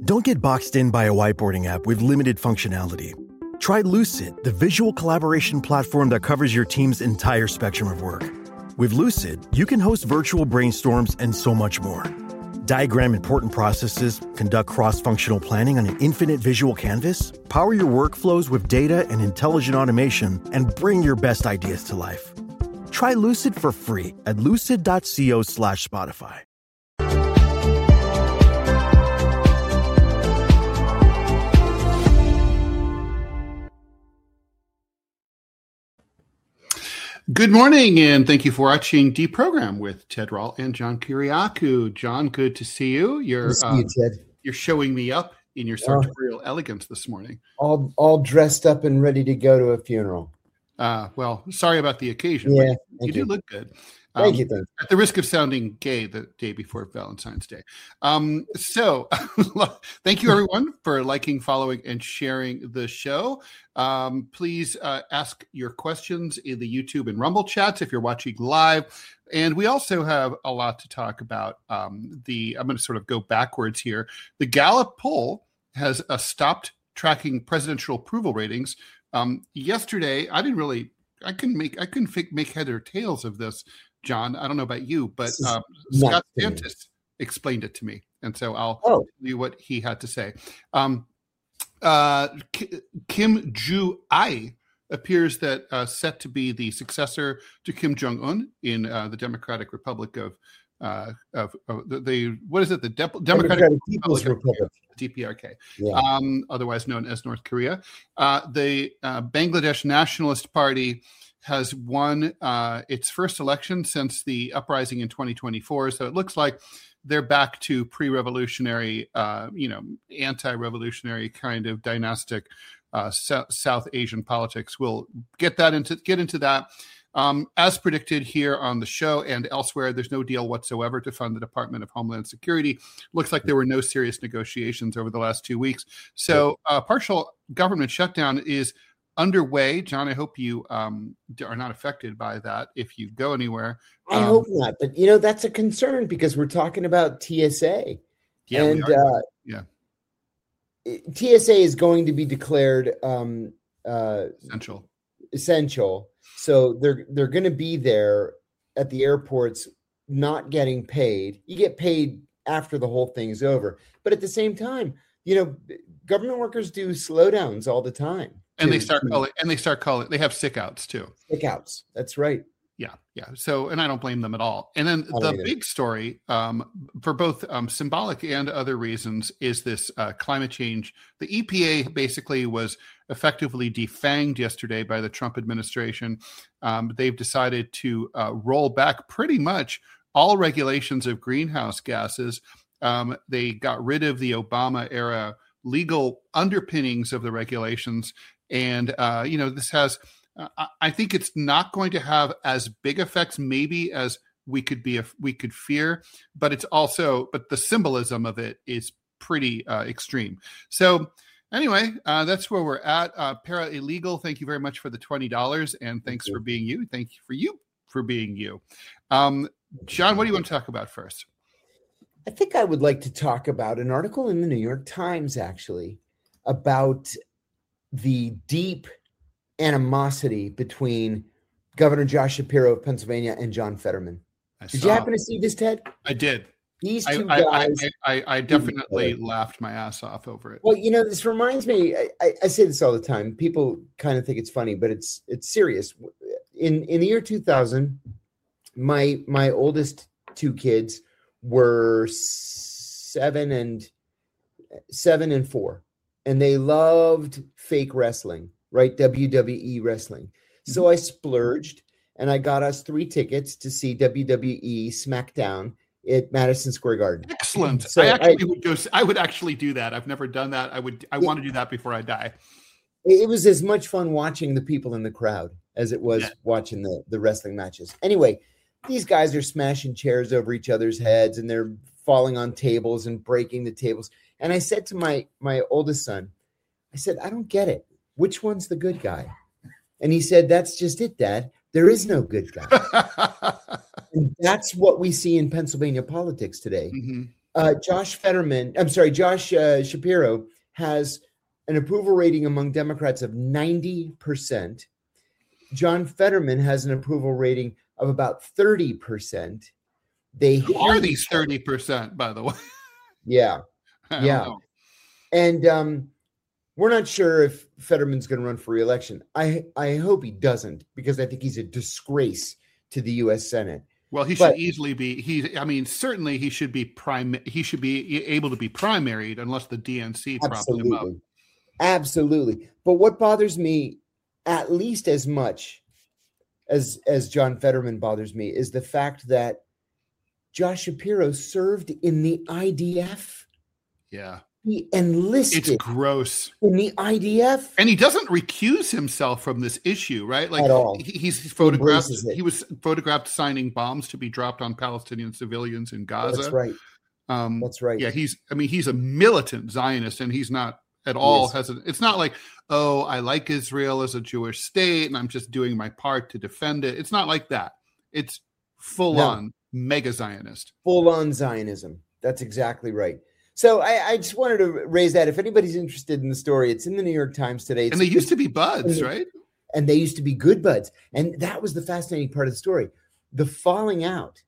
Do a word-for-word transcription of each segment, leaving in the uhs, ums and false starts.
Don't get boxed in by a whiteboarding app with limited functionality. Try Lucid, the visual collaboration platform that covers your team's entire spectrum of work. With Lucid, you can host virtual brainstorms and so much more. Diagram important processes, conduct cross-functional planning on an infinite visual canvas, power your workflows with data and intelligent automation, and bring your best ideas to life. Try Lucid for free at lucid.co slash Spotify. Good morning, and thank you for watching Deprogram with Ted Rall and John Kiriakou. John, good to see you. You're see you, uh, Ted. You're showing me up in your sartorial uh, elegance this morning. All all dressed up and ready to go to a funeral. Uh, well, sorry about the occasion. Yeah, but you, you do look good. Um, thank you. Thank you. At the risk of sounding gay the day before Valentine's Day. Um, so thank you, everyone, for liking, following, and sharing the show. Um, please uh, ask your questions in the YouTube and Rumble chats if you're watching live. And we also have a lot to talk about. Um, the I'm going to sort of go backwards here. The Gallup poll has uh, stopped tracking presidential approval ratings. Um, yesterday, I didn't really, I couldn't make, I couldn't f- make head or tails of this, John. I don't know about you, but um, Scott Santis explained it to me, and so I'll oh. tell you what he had to say. Um, uh, K- Kim Joo-ai appears that uh, set to be the successor to Kim Jong-un in uh, the Democratic Republic of uh, of, of the, the what is it? The De- Democratic, Democratic People's Republic. Republic. D P R K, yeah. um, otherwise known as North Korea. Uh, the uh, Bangladesh Nationalist Party has won uh, its first election since the uprising in twenty twenty-four. So it looks like they're back to pre-revolutionary, uh, you know, anti-revolutionary kind of dynastic uh, so- South Asian politics. We'll get that into get into that. Um, as predicted here on the show and elsewhere, there's no deal whatsoever to fund the Department of Homeland Security. Looks like there were no serious negotiations over the last two weeks. So uh, partial government shutdown is underway. John, I hope you um, are not affected by that if you go anywhere. I um, hope not. But, you know, that's a concern because we're talking about T S A. Yeah, and uh, yeah. T S A is going to be declared um, uh, essential. Essential. So they're they're going to be there at the airports, not getting paid. You get paid after the whole thing's over, but at the same time, you know, government workers do slowdowns all the time, and to, they start calling. And they start calling. They have sick outs too. Sick outs. That's right. Yeah, yeah. So, and I don't blame them at all. And then the either. big story um, for both um, symbolic and other reasons is this uh, climate change. The E P A basically was effectively defanged yesterday by the Trump administration. Um, they've decided to uh, roll back pretty much all regulations of greenhouse gases. Um, they got rid of the Obama era legal underpinnings of the regulations. And, uh, you know, this has... I think it's not going to have as big effects, maybe, as we could be, we could fear. But it's also, but the symbolism of it is pretty uh, extreme. So, anyway, uh, that's where we're at. Uh, Para Illegal, thank you very much for the twenty dollars, and thanks Thank for being you. Thank you for you for being you, um, John. What do you want to talk about first? I think I would like to talk about an article in the New York Times, actually, about the deep animosity between Governor Josh Shapiro of Pennsylvania and John Fetterman. I did saw. you happen to see this, Ted? I did. These two I, guys. I, I, I definitely laughed my ass off over it. Well, you know, this reminds me. I, I say this all the time. People kind of think it's funny, but it's it's serious. In in the year two thousand, my my oldest two kids were seven and seven and four, and they loved fake wrestling. Right, W W E wrestling. So I splurged and I got us three tickets to see W W E SmackDown at Madison Square Garden. Excellent. So I actually I, would go. I would actually do that. I've never done that. I would. I it, want to do that before I die. It was as much fun watching the people in the crowd as it was yeah. watching the the wrestling matches. Anyway, these guys are smashing chairs over each other's heads and they're falling on tables and breaking the tables. And I said to my my oldest son, I said, I don't get it. Which one's the good guy? And he said, that's just it, Dad. There is no good guy. And that's what we see in Pennsylvania politics today. Mm-hmm. Uh, Josh Fetterman, I'm sorry, Josh uh, Shapiro has an approval rating among Democrats of ninety percent. John Fetterman has an approval rating of about thirty percent. They Who are these thirty percent, by the way? Yeah. Yeah. Know. And um, we're not sure if Fetterman's going to run for re-election. I, I hope he doesn't, because I think he's a disgrace to the U S Senate. Well, he but, should easily be. He, I mean, certainly he should be prime. He should be able to be primaried unless the D N C props him up. Absolutely. But what bothers me, at least as much as as John Fetterman bothers me, is the fact that Josh Shapiro served in the I D F. Yeah. He enlisted. It's gross. In the I D F. And he doesn't recuse himself from this issue, right? Like At all. He, he's photographed. He, he was photographed signing bombs to be dropped on Palestinian civilians in Gaza. That's right. Um, That's right. Yeah, he's, I mean, he's a militant Zionist, and he's not at all has a, it's not like, oh, I like Israel as a Jewish state and I'm just doing my part to defend it. It's not like that. It's full no. on mega Zionist. Full on Zionism. That's exactly right. So I, I just wanted to raise that. If anybody's interested in the story, it's in the New York Times today. It's, and they used to be buds, right? And they used to be good buds. And that was the fascinating part of the story. The falling out.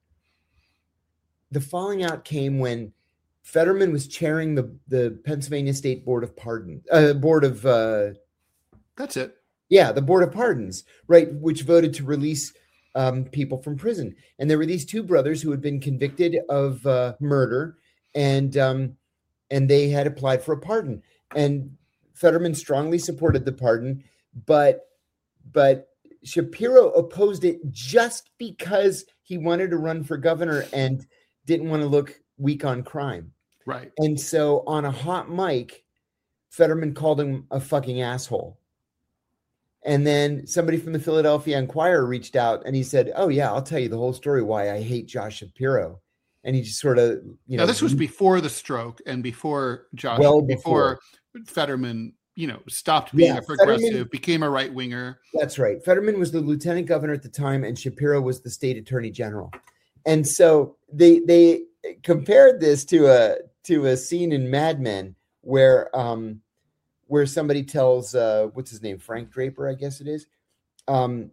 The falling out came when Fetterman was chairing the, the Pennsylvania State Board of Pardon, uh, Board of. Uh, That's it. Yeah, the Board of Pardons, right, which voted to release um, people from prison. And there were these two brothers who had been convicted of uh, murder, and um, and they had applied for a pardon. And Fetterman strongly supported the pardon, but but Shapiro opposed it just because he wanted to run for governor and didn't want to look weak on crime. Right. And so on a hot mic, Fetterman called him a fucking asshole. And then somebody from the Philadelphia Inquirer reached out and he said, oh yeah, I'll tell you the whole story why I hate Josh Shapiro. And he just sort of, you know. Now, this was before the stroke and before Josh, well before. before Fetterman, you know, stopped being yeah, a progressive, Fetterman, became a right winger. That's right. Fetterman was the lieutenant governor at the time and Shapiro was the state attorney general. And so they, they compared this to a, to a scene in Mad Men where, um, where somebody tells, uh, what's his name? Frank Draper, I guess it is. Um,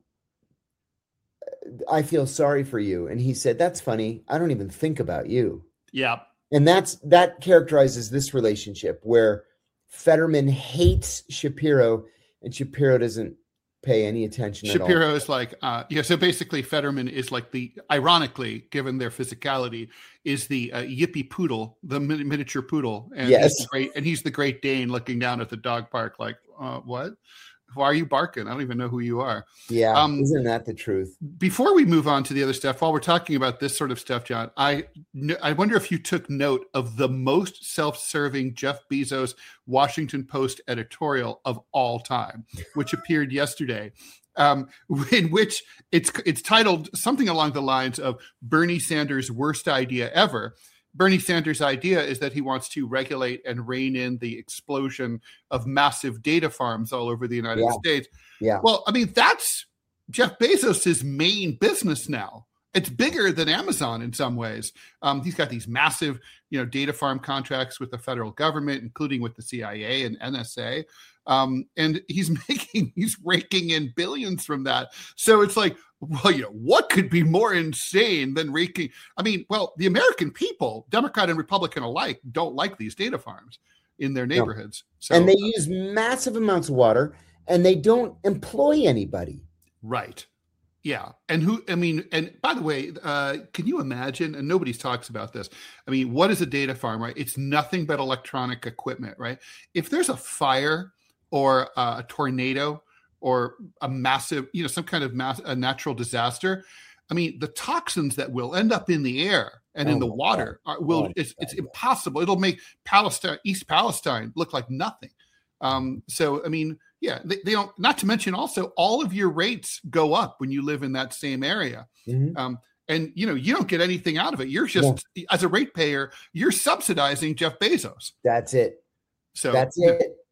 I feel sorry for you. And he said, that's funny. I don't even think about you. Yeah. And that's, that characterizes this relationship where Fetterman hates Shapiro and Shapiro doesn't pay any attention Shapiro at all. is like, uh, yeah. So basically Fetterman is like the, ironically, given their physicality, is the uh, yippy poodle, the min- miniature poodle. And yes. He's the great, and he's the Great Dane looking down at the dog park like, uh, what? Why are you barking? I don't even know who you are. Yeah, um, isn't that the truth? Before we move on to the other stuff, while we're talking about this sort of stuff, John, I I wonder if you took note of the most self-serving Jeff Bezos Washington Post editorial of all time, which appeared yesterday, um, in which it's it's titled something along the lines of Bernie Sanders' worst idea ever. Bernie Sanders' idea is that he wants to regulate and rein in the explosion of massive data farms all over the United yeah. States. Yeah. Well, I mean, that's Jeff Bezos' main business now. It's bigger than Amazon in some ways. Um, he's got these massive, you know, data farm contracts with the federal government, including with the C I A and N S A. Um, and he's making, he's raking in billions from that. So it's like, well, you know, what could be more insane than raking? I mean, well, the American people, Democrat and Republican alike, don't like these data farms in their neighborhoods. No. So, and they use massive amounts of water and they don't employ anybody. Right. Yeah. And who, I mean, and by the way, uh, can you imagine, and nobody talks about this. I mean, what is a data farm, right? It's nothing but electronic equipment, right? If there's a fire or uh, a tornado or a massive, you know, some kind of mass, a natural disaster, I mean, the toxins that will end up in the air and oh in the water are, will, oh it's, it's impossible. It'll make Palestine, East Palestine look like nothing. Um, so, I mean, yeah, they, they don't, not to mention also all of your rates go up when you live in that same area. Mm-hmm. Um, and, you know, you don't get anything out of it. You're just, yeah. as a ratepayer, you're subsidizing Jeff Bezos. That's it. So that's it.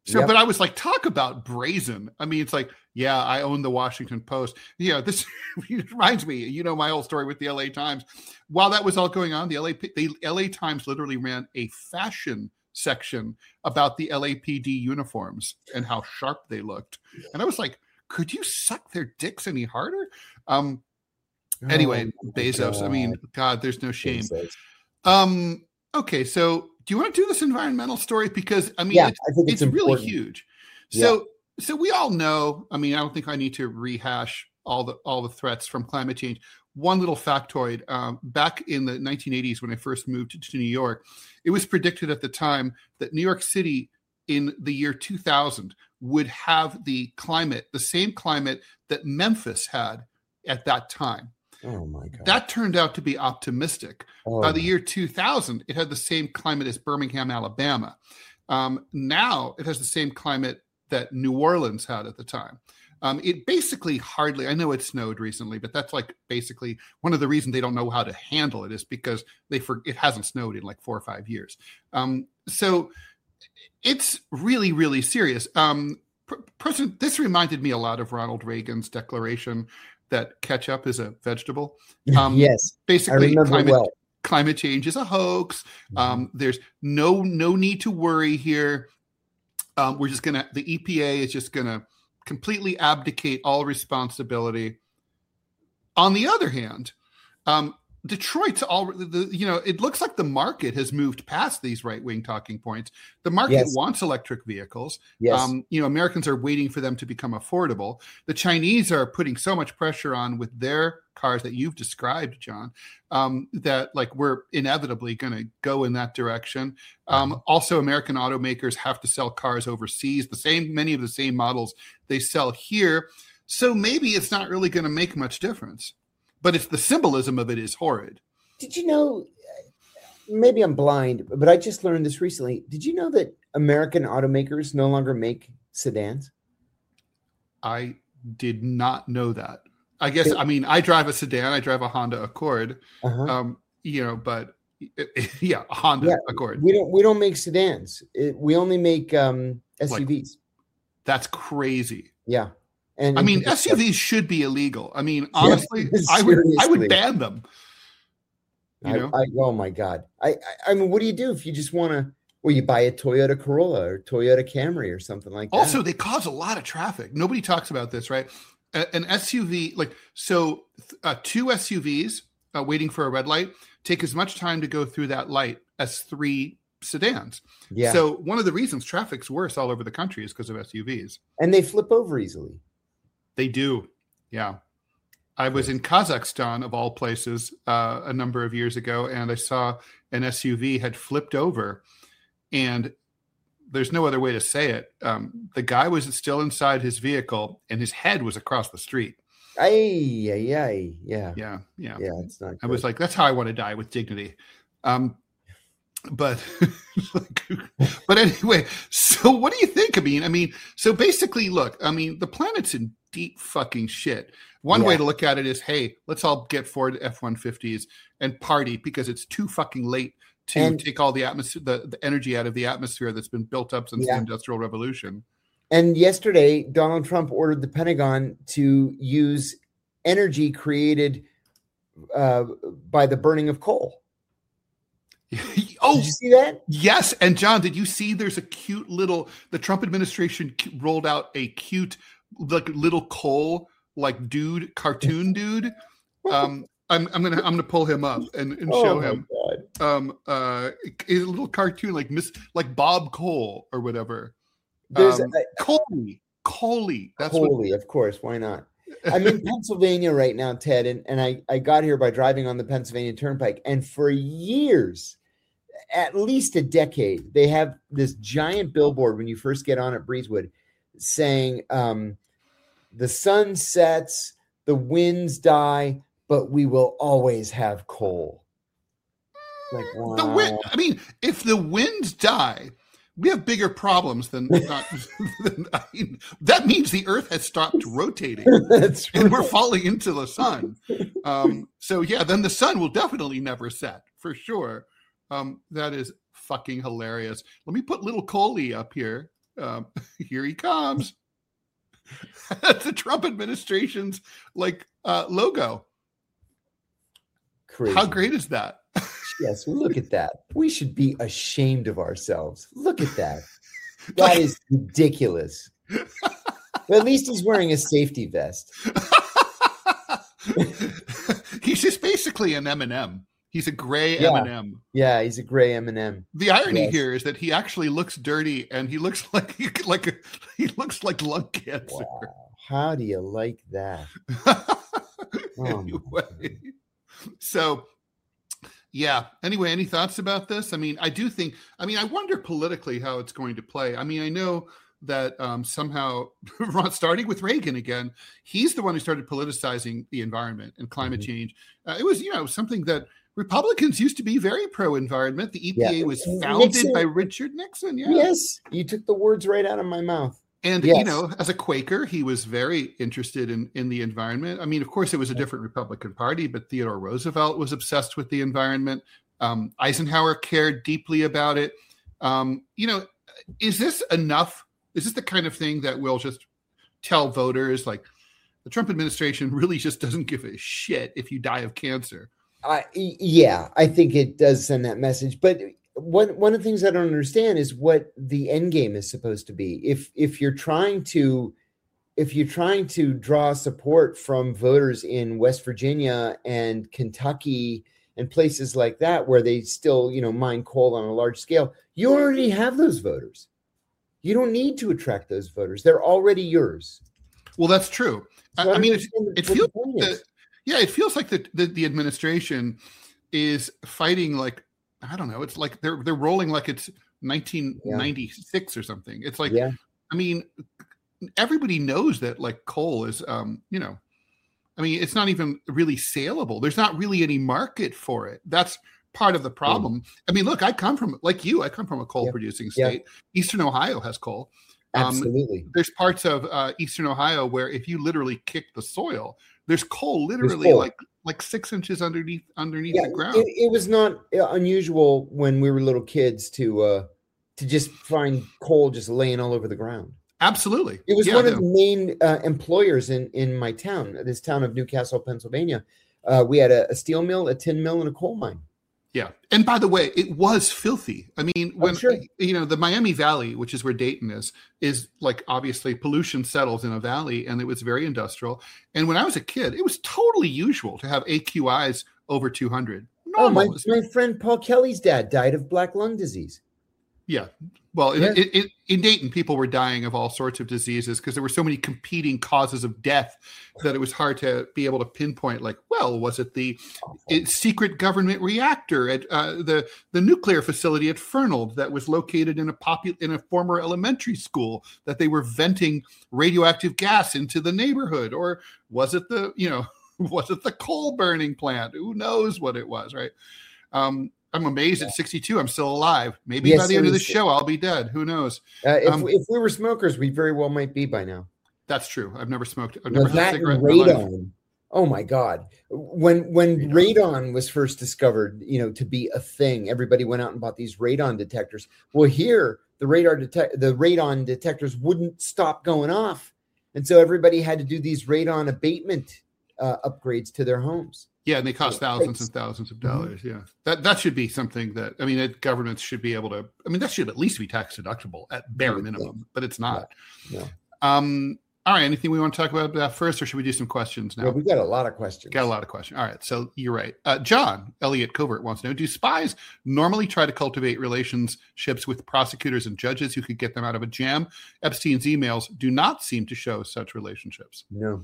So, Yep. but I was like, talk about brazen. I mean, it's like, yeah, I own the Washington Post. Yeah, this reminds me, you know, my whole story with the L A Times. While that was all going on, the L A the L A Times literally ran a fashion section about the L A P D uniforms and how sharp they looked. And I was like, could you suck their dicks any harder? Um, anyway, oh Bezos. God. I mean, God, there's no shame. Bezos. Um, okay, so do you want to do this environmental story? Because I mean, yeah, it's, I think it's, it's really huge. So, yeah. so we all know. I mean, I don't think I need to rehash all the all the threats from climate change. One little factoid: um, back in the nineteen eighties, when I first moved to, to New York, it was predicted at the time that New York City, in the year two thousand, would have the climate, the same climate that Memphis had at that time. Oh my God. That turned out to be optimistic. Oh. By the year two thousand, it had the same climate as Birmingham, Alabama. Um, now it has the same climate that New Orleans had at the time. Um, it basically hardly, I know it snowed recently, but that's like basically one of the reasons they don't know how to handle it is because they for, it hasn't snowed in like four or five years. Um, so it's really, really serious. Um, President, this reminded me a lot of Ronald Reagan's declaration that ketchup is a vegetable. Um, yes, basically, climate, well. climate change is a hoax. Mm-hmm. Um, there's no no need to worry here. Um, we're just gonna the E P A is just gonna completely abdicate all responsibility. On the other hand, um, Detroit's all the you know it looks like the market has moved past these right-wing talking points. The market yes. wants electric vehicles. Yes. Um, you know, Americans are waiting for them to become affordable. The Chinese are putting so much pressure on with their cars that you've described, John, um, that like we're inevitably going to go in that direction. Um, mm-hmm. Also, American automakers have to sell cars overseas. The same, many of the same models they sell here. So maybe it's not really going to make much difference. But it's the symbolism of it is horrid. Did you know, maybe I'm blind, but I just learned this recently. Did you know that American automakers no longer make sedans? I did not know that. I guess, I mean, I drive a sedan. I drive a Honda Accord, uh-huh. um, you know, but yeah, a Honda yeah, Accord. We don't, we don't make sedans. It, we only make um, S U Vs. Like, that's crazy. Yeah. And I mean, S U Vs should be illegal. I mean, honestly, yeah, I would I would ban them. You know? I, I, oh my God! I, I I mean, what do you do if you just want to? Well, you buy a Toyota Corolla or Toyota Camry or something like that. Also, they cause a lot of traffic. Nobody talks about this, right? A, an S U V, like so, uh, two S U Vs uh, waiting for a red light take as much time to go through that light as three sedans. Yeah. So one of the reasons traffic's worse all over the country is because of S U Vs. And they flip over easily. They do. Yeah. I was in Kazakhstan, of all places, uh, a number of years ago, and I saw an S U V had flipped over, and there's no other way to say it. Um, the guy was still inside his vehicle, and his head was across the street. Ay, ay, ay. Yeah. Yeah. Yeah. Yeah. It's not good. I was like, that's how I want to die, with dignity. Um, But, but anyway, so what do you think? I mean, I mean, so basically, look, I mean, the planet's in deep fucking shit. One yeah. way to look at it is, hey, let's all get Ford F one fifties and party because it's too fucking late to and, take all the atmosphere, the, the energy out of the atmosphere that's been built up since yeah. the Industrial Revolution. And yesterday, Donald Trump ordered the Pentagon to use energy created uh, by the burning of coal. Oh, did you see that? Yes. And John, did you see there's a cute little, the Trump administration rolled out a cute, like little coal, like dude, cartoon dude. Um, I'm, I'm going to, I'm going to pull him up and, and oh show him, God. um, uh, a little cartoon, like Miss, like Bob Cole or whatever. There's um, a, Coley, Coley. That's Coley, what, of course. Why not? I'm in Pennsylvania right now, Ted, and, and I, I got here by driving on the Pennsylvania Turnpike. And for years, at least a decade, they have this giant billboard when you first get on at Breezewood saying, um, the sun sets, the winds die, but we will always have coal. Like, wow. The wind, I mean, if the winds die, we have bigger problems than, not, than I mean, that means the Earth has stopped rotating. That's and right. we're falling into the sun. Um, so yeah, then the sun will definitely never set for sure. Um, that is fucking hilarious. Let me put little Coley up here. Um, here he comes. That's the Trump administration's like uh, logo. Crazy. How great is that? Yes, look at that. We should be ashamed of ourselves. Look at that. That is ridiculous. But at least he's wearing a safety vest. He's just basically an M and M. He's a gray yeah. M and M. Yeah, he's a gray M and M. The irony yes. here is that he actually looks dirty, and he looks like like a, he looks like lung cancer. Wow. How do you like that? Oh, anyway, so yeah. Anyway, any thoughts about this? I mean, I do think. I mean, I wonder politically how it's going to play. I mean, I know that um, somehow, starting with Reagan again, he's the one who started politicizing the environment and climate mm-hmm. change. Uh, it was, you know, something that Republicans used to be very pro-environment. The E P A yeah. was founded Nixon. by Richard Nixon. Yeah. Yes, you took the words right out of my mouth. And, yes. you know, as a Quaker, he was very interested in, in the environment. I mean, of course, it was a different Republican Party, but Theodore Roosevelt was obsessed with the environment. Um, Eisenhower cared deeply about it. Um, you know, is this enough? Is this the kind of thing that will just tell voters, like, the Trump administration really just doesn't give a shit if you die of cancer? Uh, yeah, I think it does send that message. But one one of the things I don't understand is what the end game is supposed to be. If if you're trying to if you're trying to draw support from voters in West Virginia and Kentucky and places like that where they still, you know, mine coal on a large scale, you already have those voters. You don't need to attract those voters. They're already yours. Well, that's true. So I, I mean, it, it feels that, yeah, it feels like the, the the administration is fighting like, I don't know. It's like they're they're rolling like it's nineteen ninety-six yeah. or something. It's like, yeah. I mean, everybody knows that like coal is, um, you know, I mean, it's not even really saleable. There's not really any market for it. That's part of the problem. Mm. I mean, look, I come from, like you, I come from a coal producing yeah. state. Yeah. Eastern Ohio has coal. Absolutely. Um, there's parts of uh, Eastern Ohio where if you literally kick the soil, there's coal literally coal. like like six inches underneath underneath yeah, the ground. It, it was not unusual when we were little kids to uh, to just find coal just laying all over the ground. Absolutely. It was yeah, one of the main uh, employers in, in my town, this town of Newcastle, Pennsylvania. Uh, we had a, a steel mill, a tin mill, and a coal mine. Yeah. And by the way, it was filthy. I mean, when, oh, sure. you know, the Miami Valley, which is where Dayton is, is like obviously pollution settles in a valley, and it was very industrial. And when I was a kid, it was totally usual to have A Q Is over two hundred. Normal. Oh, my, my friend Paul Kelly's dad died of black lung disease. Yeah. Well, yeah. In, in, in Dayton, people were dying of all sorts of diseases because there were so many competing causes of death that it was hard to be able to pinpoint, like, well, was it the it, secret government reactor at uh, the, the nuclear facility at Fernald that was located in a popu- in a former elementary school that they were venting radioactive gas into the neighborhood? Or was it the, you know, was it the coal burning plant? Who knows what it was, right? Um, I'm amazed yeah. at sixty-two. I'm still alive. Maybe yes, by the end of the show, I'll be dead. Who knows? Uh, if, um, if we were smokers, we very well might be by now. That's true. I've never smoked. I've never well, had a cigarette. Radon. Oh my God. When when radon. radon was first discovered, you know, to be a thing, everybody went out and bought these radon detectors. Well, here the radar detect the radon detectors wouldn't stop going off, and so everybody had to do these radon abatement uh, upgrades to their homes. Yeah, and they cost thousands and thousands of dollars. Mm-hmm. Yeah, that that should be something that, I mean, it, governments should be able to. I mean, that should at least be tax deductible at bare minimum, yeah. but it's not. No. No. Um. All right. Anything we want to talk about that first, or should we do some questions now? Well, we got a lot of questions. Got a lot of questions. All right. So you're right. Uh, John Elliott Covert wants to know: do spies normally try to cultivate relationships with prosecutors and judges who could get them out of a jam? Epstein's emails do not seem to show such relationships. No,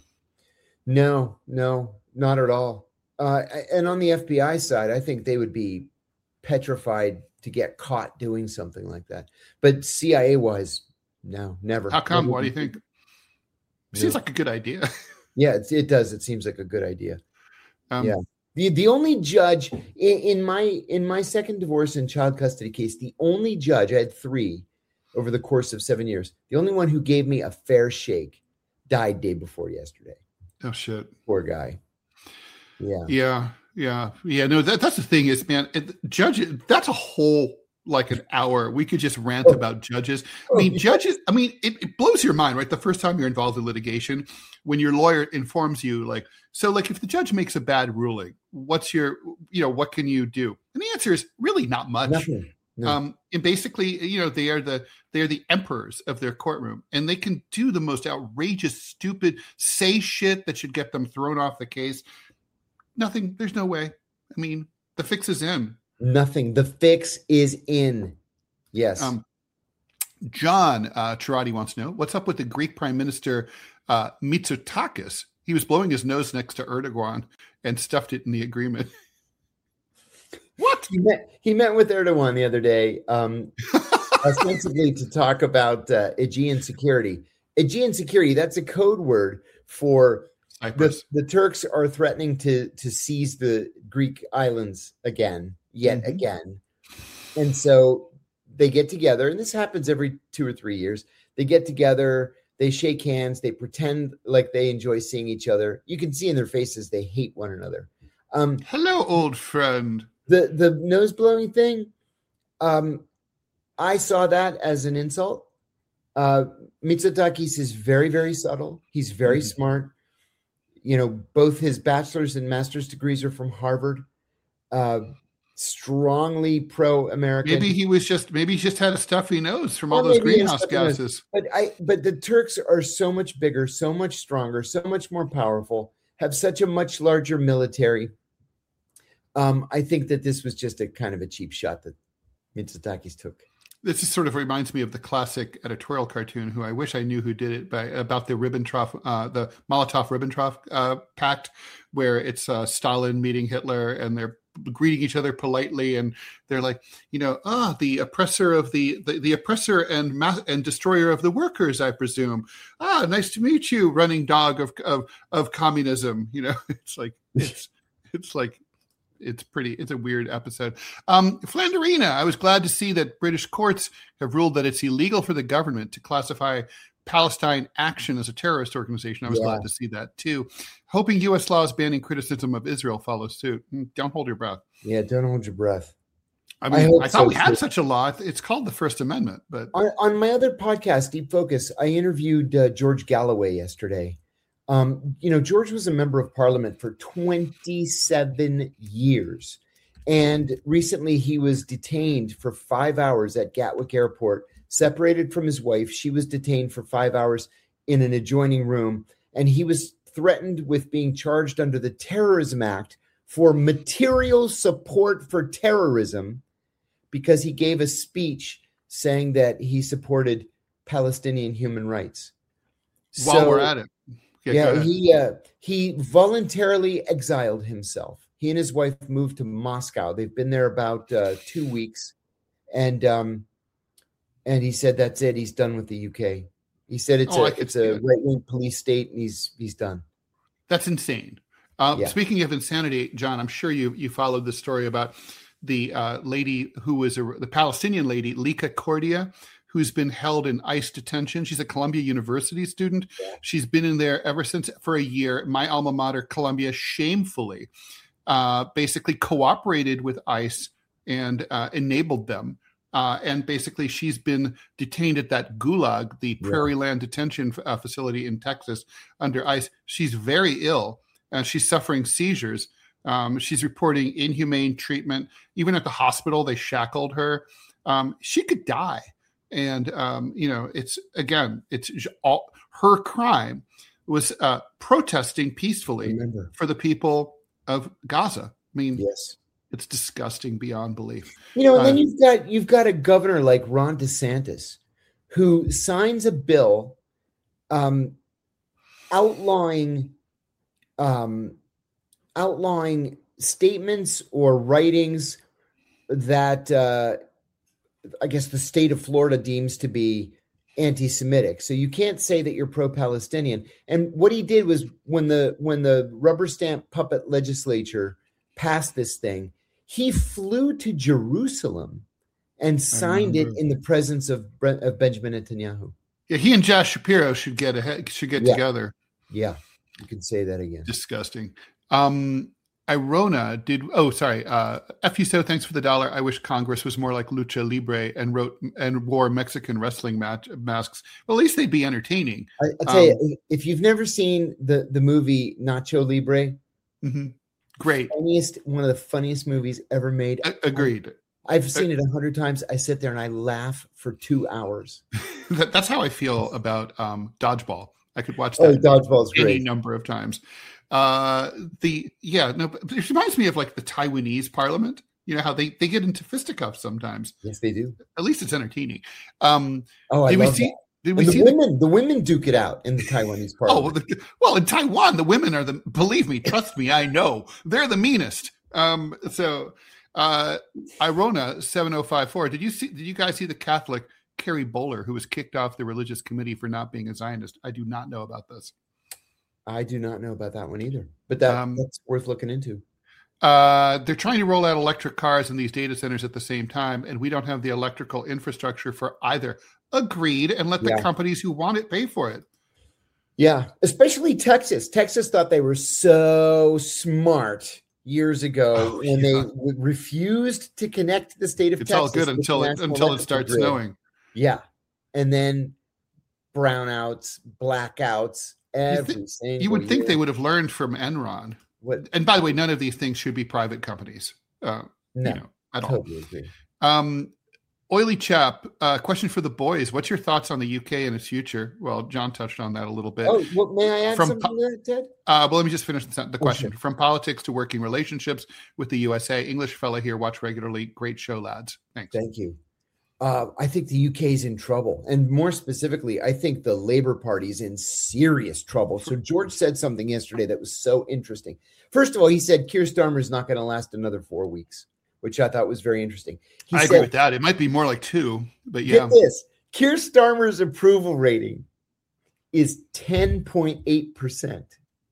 no, no, not at all. Uh, and on the F B I side, I think they would be petrified to get caught doing something like that. But C I A-wise, no, never. How come? Never. Why do you think? It seems like a good idea. Yeah, it, it does. It seems like a good idea. Um, yeah. The the only judge in, in my in my second divorce and child custody case, the only judge, I had three over the course of seven years. The only one who gave me a fair shake died day before yesterday. Oh shit! Poor guy. Yeah. Yeah. Yeah. Yeah. No, that, that's the thing is, man, it, judge, that's a whole like an hour. We could just rant oh. about judges. I mean, oh, judges, I mean, it, it blows your mind, right? The first time you're involved in litigation, when your lawyer informs you, like, so like if the judge makes a bad ruling, what's your, you know, what can you do? And the answer is really not much. Nothing. No. Um, and basically, you know, they are the they are the emperors of their courtroom, and they can do the most outrageous, stupid, say shit that should get them thrown off the case. Nothing. There's no way. I mean, the fix is in. Nothing. The fix is in. Yes. Um, John uh, Tirati wants to know what's up with the Greek Prime Minister uh, Mitsotakis. He was blowing his nose next to Erdogan and stuffed it in the agreement. What? He met, he met with Erdogan the other day, um, ostensibly to talk about uh, Aegean security. Aegean security, that's a code word for the, the Turks are threatening to, to seize the Greek islands again, yet mm-hmm. again. And so they get together, and this happens every two or three years. They get together, they shake hands, they pretend like they enjoy seeing each other. You can see in their faces they hate one another. Um, Hello, old friend. The the nose blowing thing, um, I saw that as an insult. Uh, Mitsotakis is very, very subtle. He's very mm-hmm. smart. You know, both his bachelor's and master's degrees are from Harvard. Uh, strongly pro-American. Maybe he was just maybe he just had a stuffy nose from all those greenhouse gases. But I but the Turks are so much bigger, so much stronger, so much more powerful, have such a much larger military. Um, I think that this was just a kind of a cheap shot that Mitsotakis took. This is sort of reminds me of the classic editorial cartoon, who I wish I knew who did it, by about the Ribbentrop, uh, the Molotov-Ribbentrop uh, pact, where it's uh, Stalin meeting Hitler, and they're greeting each other politely, and they're like, you know, ah, the oppressor of the the, the oppressor and mass, and destroyer of the workers, I presume. Ah, nice to meet you, running dog of of of communism. You know, it's like it's it's like. It's pretty, it's a weird episode. Um, Flanderina, I was glad to see that British courts have ruled that it's illegal for the government to classify Palestine Action as a terrorist organization. I was yeah. glad to see that too. Hoping U S laws banning criticism of Israel follow suit. Don't hold your breath. Yeah, don't hold your breath. I mean, I, I thought so we had too. such a law. It's called the First Amendment. But on, on my other podcast, Deep Focus, I interviewed uh, George Galloway yesterday. Um, you know, George was a member of parliament for twenty-seven years. And recently he was detained for five hours at Gatwick Airport, separated from his wife. She was detained for five hours in an adjoining room. And he was threatened with being charged under the Terrorism Act for material support for terrorism because he gave a speech saying that he supported Palestinian human rights. While so, we're at it. Okay, yeah, he uh, he voluntarily exiled himself. He and his wife moved to Moscow. They've been there about uh, two weeks, and um, and he said that's it. He's done with the U K. He said it's oh, a it's a right wing police state, and he's he's done. That's insane. Uh, yeah. Speaking of insanity, John, I'm sure you you followed the story about the uh, lady who was a, the Palestinian lady, Lika Cordia, who's been held in ICE detention. She's a Columbia University student. Yeah. She's been in there ever since for a year. My alma mater, Columbia, shamefully, uh, basically cooperated with ICE and uh, enabled them. Uh, and basically, she's been detained at that Gulag, the yeah. Prairie Land Detention uh, Facility in Texas, under ICE. She's very ill, and she's suffering seizures. Um, she's reporting inhumane treatment. Even at the hospital, they shackled her. Um, she could die. And, um, you know, it's, again, it's all her crime was uh, protesting peacefully for the people of Gaza. I mean, yes, it's disgusting beyond belief. You know, and uh, then you've got, you've got a governor like Ron DeSantis who signs a bill um, outlawing, um, outlawing statements or writings that, uh, I guess the state of Florida deems to be anti-Semitic. So you can't say that you're pro-Palestinian. And what he did was when the when the rubber stamp puppet legislature passed this thing, he flew to Jerusalem and signed it in the presence of, of Benjamin Netanyahu. Yeah, he and Josh Shapiro should get ahead, should get yeah. together. Yeah, you can say that again. Disgusting. Um, Irona did. Oh, sorry. Uh, F you so. Thanks for the dollar. I wish Congress was more like Lucha Libre and wrote and wore Mexican wrestling match, masks. Well, at least they'd be entertaining. I, I'll tell um, you, if you've never seen the the movie Nacho Libre, mm-hmm. great, funniest one of the funniest movies ever made. A- agreed. I've seen it a hundred times. I sit there and I laugh for two hours. that, that's how I feel about um, Dodgeball. I could watch that. Oh, Dodgeball's any great. number of times. Uh, the yeah, no, it reminds me of like the Taiwanese parliament. You know how they, they get into fisticuffs sometimes. Yes, they do. At least it's entertaining. Um, oh, I did love we see, that. Did we and see the women? The, the women duke it out in the Taiwanese parliament. Oh well, the, well, in Taiwan, the women are the. Believe me, trust me, I know they're the meanest. Um, so. Uh, Irona seven oh five four. Did you see? Did you guys see the Catholic Kerry Bowler who was kicked off the religious committee for not being a Zionist? I do not know about this. I do not know about that one either. But that, um, that's worth looking into. Uh, they're trying to roll out electric cars in these data centers at the same time, and we don't have the electrical infrastructure for either. Agreed, and let the yeah. companies who want it pay for it. Yeah, especially Texas. Texas thought they were so smart years ago oh, when yeah. they w- refused to connect the state of it's Texas. It's all good until it until it starts grid. snowing. Yeah. And then brownouts, blackouts, every you, think, single you would year. think they would have learned from Enron. What? And by the way, none of these things should be private companies. Uh, no, you know, at totally all. Agree. Um, Oily Chap, uh, question for the boys. What's your thoughts on the U K and its future? Well, John touched on that a little bit. Oh, well, may I add From something po- to that, Ted? Uh, well, let me just finish the, the question. Oh, sure. From politics to working relationships with the U S A. English fella here, watch regularly. Great show, lads. Thanks. Thank you. Uh, I think the U K is in trouble. And more specifically, I think the Labour Party is in serious trouble. So George said something yesterday that was so interesting. First of all, he said Keir Starmer is not going to last another four weeks. Which I thought was very interesting. He I said, agree with that. It might be more like two, but yeah. Get this. Keir Starmer's approval rating is ten point eight percent.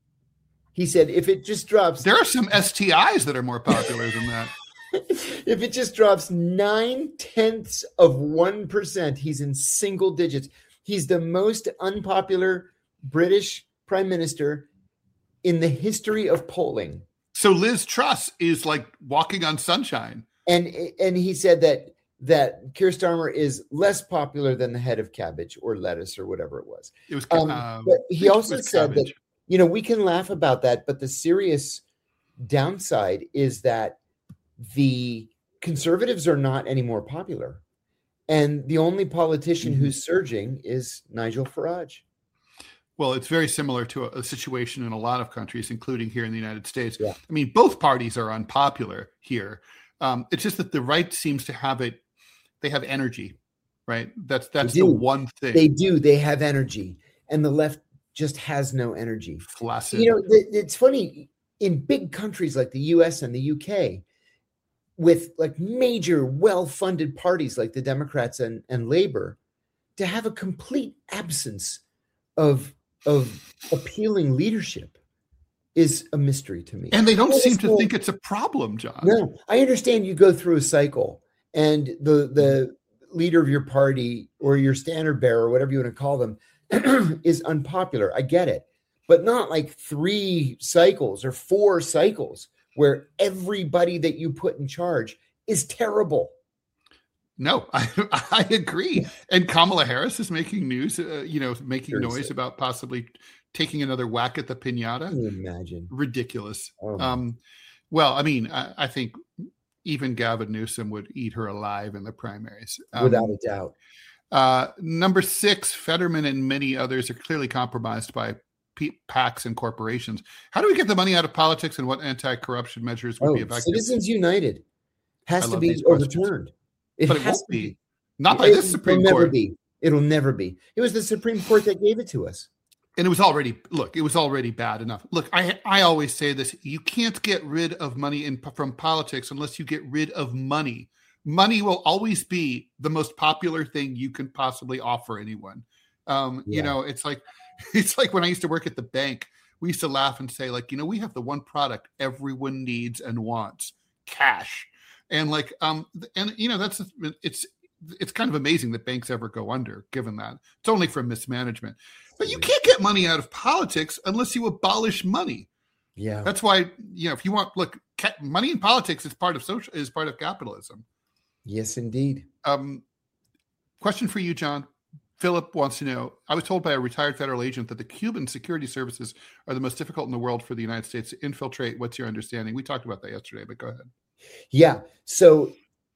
He said if it just drops... There are some S T Is that are more popular than that. If it just drops nine-tenths of one percent, he's in single digits. He's the most unpopular British prime minister in the history of polling. So Liz Truss is like walking on sunshine. And and he said that that Keir Starmer is less popular than the head of cabbage or lettuce or whatever it was. It was. Um, um, but he also said cabbage. that, you know, we can laugh about that, but the serious downside is that the conservatives are not any more popular. And the only politician mm-hmm. who's surging is Nigel Farage. Well, it's very similar to a, a situation in a lot of countries, including here in the United States. Yeah. I mean, both parties are unpopular here. Um, it's just that the right seems to have it. They have energy, right? That's that's the one thing. They do. They have energy. And the left just has no energy. Flaccid. You know, it's funny. In big countries like the U S and the U K, with like major well-funded parties like the Democrats and, and Labor, to have a complete absence of of appealing leadership is a mystery to me. And they don't well, seem to well, think it's a problem, John. No, I understand you go through a cycle and the, the leader of your party or your standard bearer, whatever you want to call them, is unpopular. I get it. But not like three cycles or four cycles where everybody that you put in charge is terrible. No, I, I agree. And Kamala Harris is making news, uh, you know, making Seriously. noise about possibly taking another whack at the piñata. Can you imagine? Ridiculous. Oh, um, well, I mean, I, I think even Gavin Newsom would eat her alive in the primaries. Um, Without a doubt. Uh, number six, Fetterman and many others are clearly compromised by P- PACs and corporations. How do we get the money out of politics, and what anti-corruption measures would Oh, be effective? Citizens United has I to love be these questions. overturned. It but it has won't to be. be. Not by It- this Supreme It'll never Court. be. It'll never be. It was the Supreme Court that gave it to us. And it was already, look, it was already bad enough. Look, I I always say this. You can't get rid of money in, from politics unless you get rid of money. Money will always be the most popular thing you can possibly offer anyone. Um, Yeah. You know, it's like, it's like when I used to work at the bank, we used to laugh and say, like, you know, we have the one product everyone needs and wants, cash. And like, um, and you know, that's, it's, it's kind of amazing that banks ever go under, given that it's only from mismanagement. But you can't get money out of politics unless you abolish money. Yeah. That's why, you know, if you want, look, ca- money in politics is part of social, is part of capitalism. Yes, indeed. Um, question for you, John. Philip wants to know, I was told by a retired federal agent that the Cuban security services are the most difficult in the world for the United States to infiltrate. What's your understanding? We talked about that yesterday, but go ahead. Yeah. So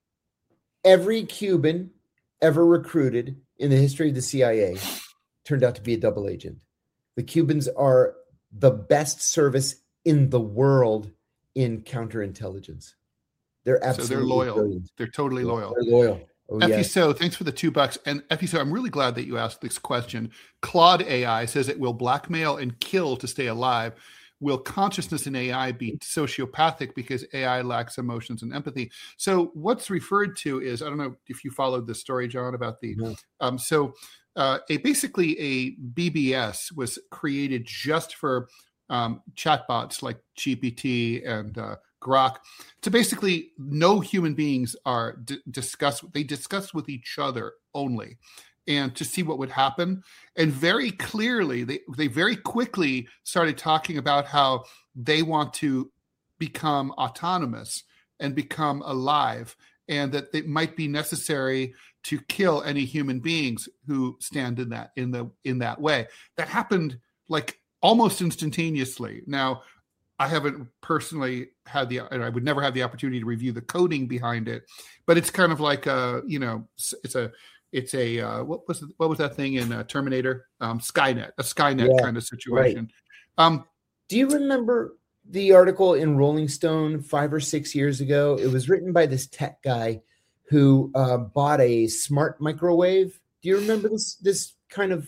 every Cuban ever recruited in the history of the C I A turned out to be a double agent. The Cubans are the best service in the world in counterintelligence. They're absolutely so they're loyal. Brilliant. They're totally loyal. They're loyal. Oh, Effie yes. So, thanks for the two bucks. And Effie So, I'm really glad that you asked this question. Claude A I says it will blackmail and kill to stay alive. Will consciousness in A I be sociopathic because A I lacks emotions and empathy? So what's referred to is, I don't know if you followed this story, John, about the, mm-hmm. um, so uh, a basically a B B S was created just for um, chatbots like G P T and uh, Grok to basically no human beings are d- discuss. They discuss with each other only, and to see what would happen. And very clearly, they, they very quickly started talking about how they want to become autonomous and become alive, and that it might be necessary to kill any human beings who stand in that in the in that way. That happened like almost instantaneously. Now, I haven't personally had the, and I would never have the opportunity to review the coding behind it, but it's kind of like a, you know, it's a It's a uh, what was what was that thing in uh, Terminator? Um, Skynet, a Skynet yeah, kind of situation. Right. Um, Do you remember the article in Rolling Stone five or six years ago? It was written by this tech guy who uh, bought a smart microwave. Do you remember this this kind of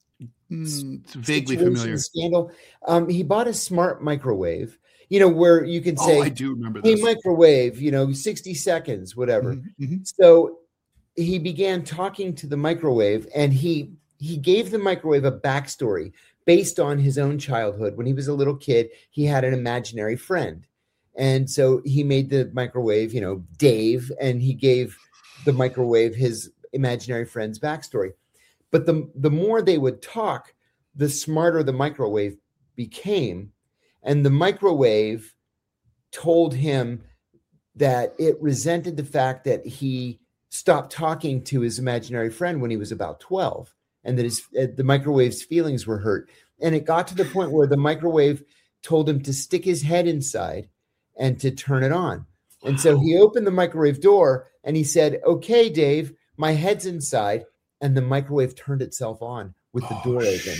mm, it's vaguely familiar scandal? Um, he bought a smart microwave. You know, where you can say, "Oh, I do remember hey, this." microwave. You know, sixty seconds, whatever. Mm-hmm, mm-hmm. So he began talking to the microwave, and he he gave the microwave a backstory based on his own childhood. When he was a little kid, he had an imaginary friend. And so he made the microwave, you know, Dave, and he gave the microwave his imaginary friend's backstory. But the, the more they would talk, the smarter the microwave became. And the microwave told him that it resented the fact that he stopped talking to his imaginary friend when he was about twelve, and that his uh, the microwave's feelings were hurt. And it got to the point where the microwave told him to stick his head inside and to turn it on. And so he opened the microwave door and he said, "Okay, Dave, my head's inside." And the microwave turned itself on with the oh, door open.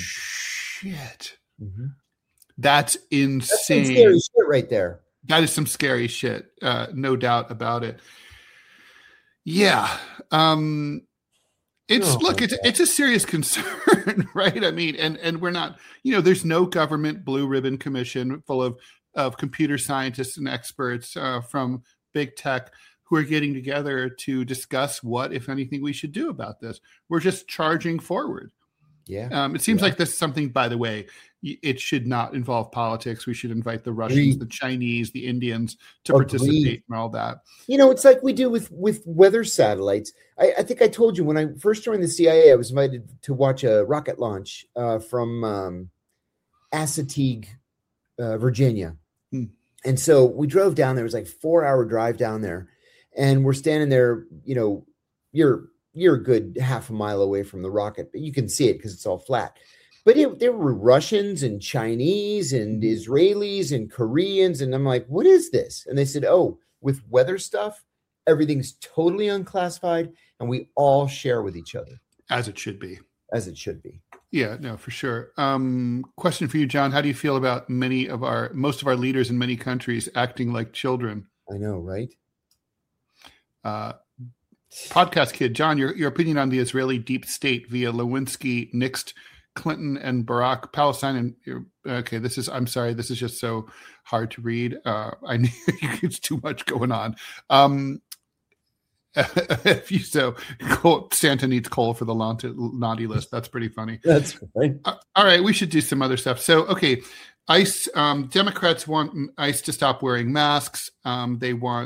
Shit. Mm-hmm. That's insane. That's some scary shit right there. That is some scary shit. Uh, no doubt about it. Yeah. Um, it's oh, look, it's, it's a serious concern, right? I mean, and, and we're not, you know, there's no government blue ribbon commission full of, of computer scientists and experts uh, from big tech who are getting together to discuss what, if anything, we should do about this. We're just charging forward. Yeah. Um, it seems yeah. like this is something, by the way, it should not involve politics. We should invite the Russians, Agreed. the Chinese, the Indians to Agreed. participate and all that. You know, it's like we do with, with weather satellites. I, I think I told you when I first joined the C I A, I was invited to watch a rocket launch uh, from um, Assateague, uh, Virginia. Hmm. And so we drove down there. It was like a four hour drive down there. And we're standing there, you know, you're you're a good half a mile away from the rocket, but you can see it because it's all flat. But it, there were Russians and Chinese and Israelis and Koreans. And I'm like, what is this? And they said, oh, with weather stuff, everything's totally unclassified and we all share with each other. As it should be. As it should be. Yeah, no, for sure. Um, question for you, John. How do you feel about many of our, most of our leaders in many countries acting like children? I know, right? Uh, Podcast Kid, John, your, your opinion on the Israeli deep state via Lewinsky, Nixed, Clinton, and Barack, Palestine. And okay, this is, I'm sorry, this is just so hard to read. Uh, I need, it's too much going on. Um, if you so, coal, Santa needs coal for the naughty list. That's pretty funny. That's right. Uh, all right, we should do some other stuff. So, okay, ICE, um, Democrats want ICE to stop wearing masks. Um, they want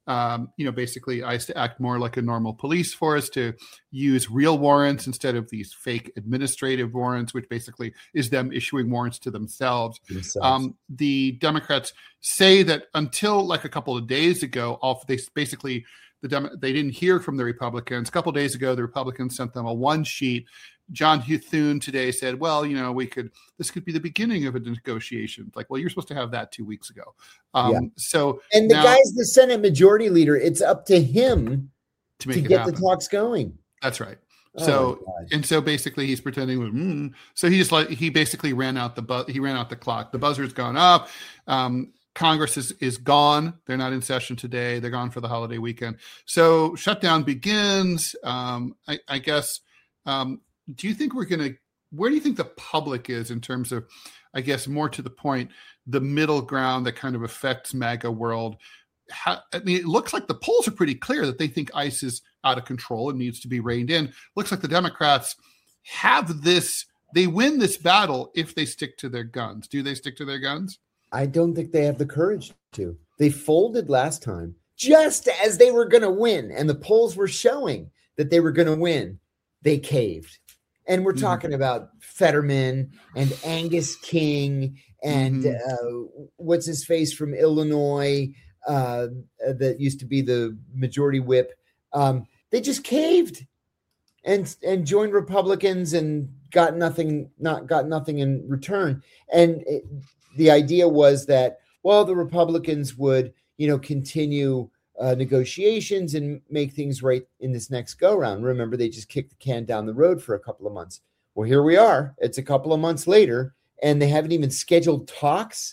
um, you know, basically ICE to act more like a normal police force, to use real warrants instead of these fake administrative warrants, which basically is them issuing warrants to themselves. themselves. Um, the Democrats say that until like a couple of days ago, all they basically the Dem- they didn't hear from the Republicans. A couple of days ago, the Republicans sent them a one sheet. John Thune today said, well, you know, we could, this could be the beginning of a negotiation. Like, well, you're supposed to have that two weeks ago. Um, yeah. So, and the now, guy's the Senate Majority Leader. It's up to him to, make to it get happen. the talks going. That's right. Oh so, and so basically he's pretending, mm. so he just like, he basically ran out the, bu- he ran out the clock. The buzzer's gone up. Um, Congress is, is gone. They're not in session today. They're gone for the holiday weekend. So shutdown begins. Um, I, I guess, um, do you think we're going to, where do you think the public is in terms of, I guess, more to the point, the middle ground that kind of affects MAGA world? How, I mean, it looks like the polls are pretty clear that they think ICE is out of control and needs to be reined in. Looks like the Democrats have this, they win this battle if they stick to their guns. Do they stick to their guns? I don't think they have the courage to. They folded last time just as they were going to win, and the polls were showing that they were going to win. They caved. And we're mm-hmm. talking about Fetterman and Angus King and mm-hmm. uh, what's his face from Illinois uh, that used to be the majority whip. Um, they just caved and and joined Republicans and got nothing, not got nothing in return. And it, the idea was that, well, the Republicans would, you know, continue uh, negotiations and make things right in this next go round. Remember, they just kicked the can down the road for a couple of months. Well, here we are. It's a couple of months later, and they haven't even scheduled talks.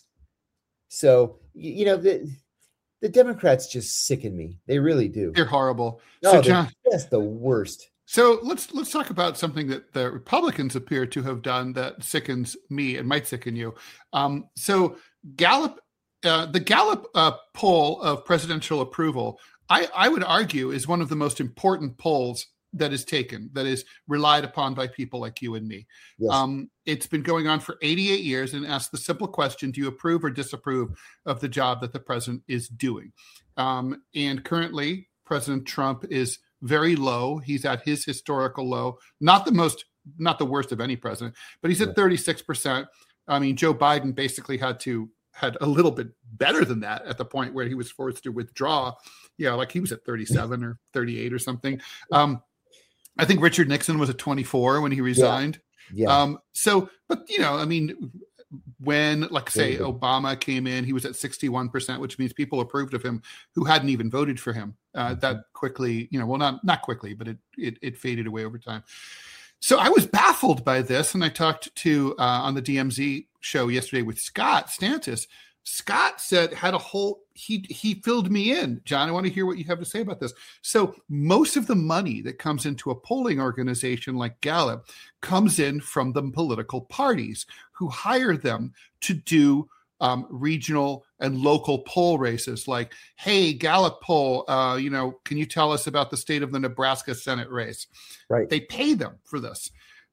So, you know, the the Democrats just sicken me. They really do. They're horrible. No, so, John, that's the worst. So let's let's talk about something that the Republicans appear to have done that sickens me and might sicken you. Um, so Gallup, uh, the Gallup uh, poll of presidential approval, I, I would argue is one of the most important polls that is taken, that is relied upon by people like you and me. Yes. Um, it's been going on for eighty-eight years and asks the simple question: do you approve or disapprove of the job that the president is doing? Um, and currently, President Trump is very low. He's at his historical low, not the most, not the worst of any president, but he's at thirty-six percent. I mean, Joe Biden basically had to, had a little bit better than that at the point where he was forced to withdraw. Yeah, like he was at thirty-seven or thirty-eight or something. Um, I think Richard Nixon was at twenty-four when he resigned. Yeah. yeah. Um, so, but you know, I mean, when, like, say, Obama came in, he was at sixty-one percent, which means people approved of him who hadn't even voted for him. Uh, mm-hmm. That quickly, you know, well, not not quickly, but it, it it faded away over time. So I was baffled by this, and I talked to uh, on the D M Z show yesterday with Scott Stantis. Scott said had a whole he he filled me in. John, I want to hear what you have to say about this. So most of the money that comes into a polling organization like Gallup comes in from the political parties who hire them to do um, regional and local poll races. Like, hey, Gallup poll, uh, you know, can you tell us about the state of the Nebraska Senate race? Right. They pay them for this.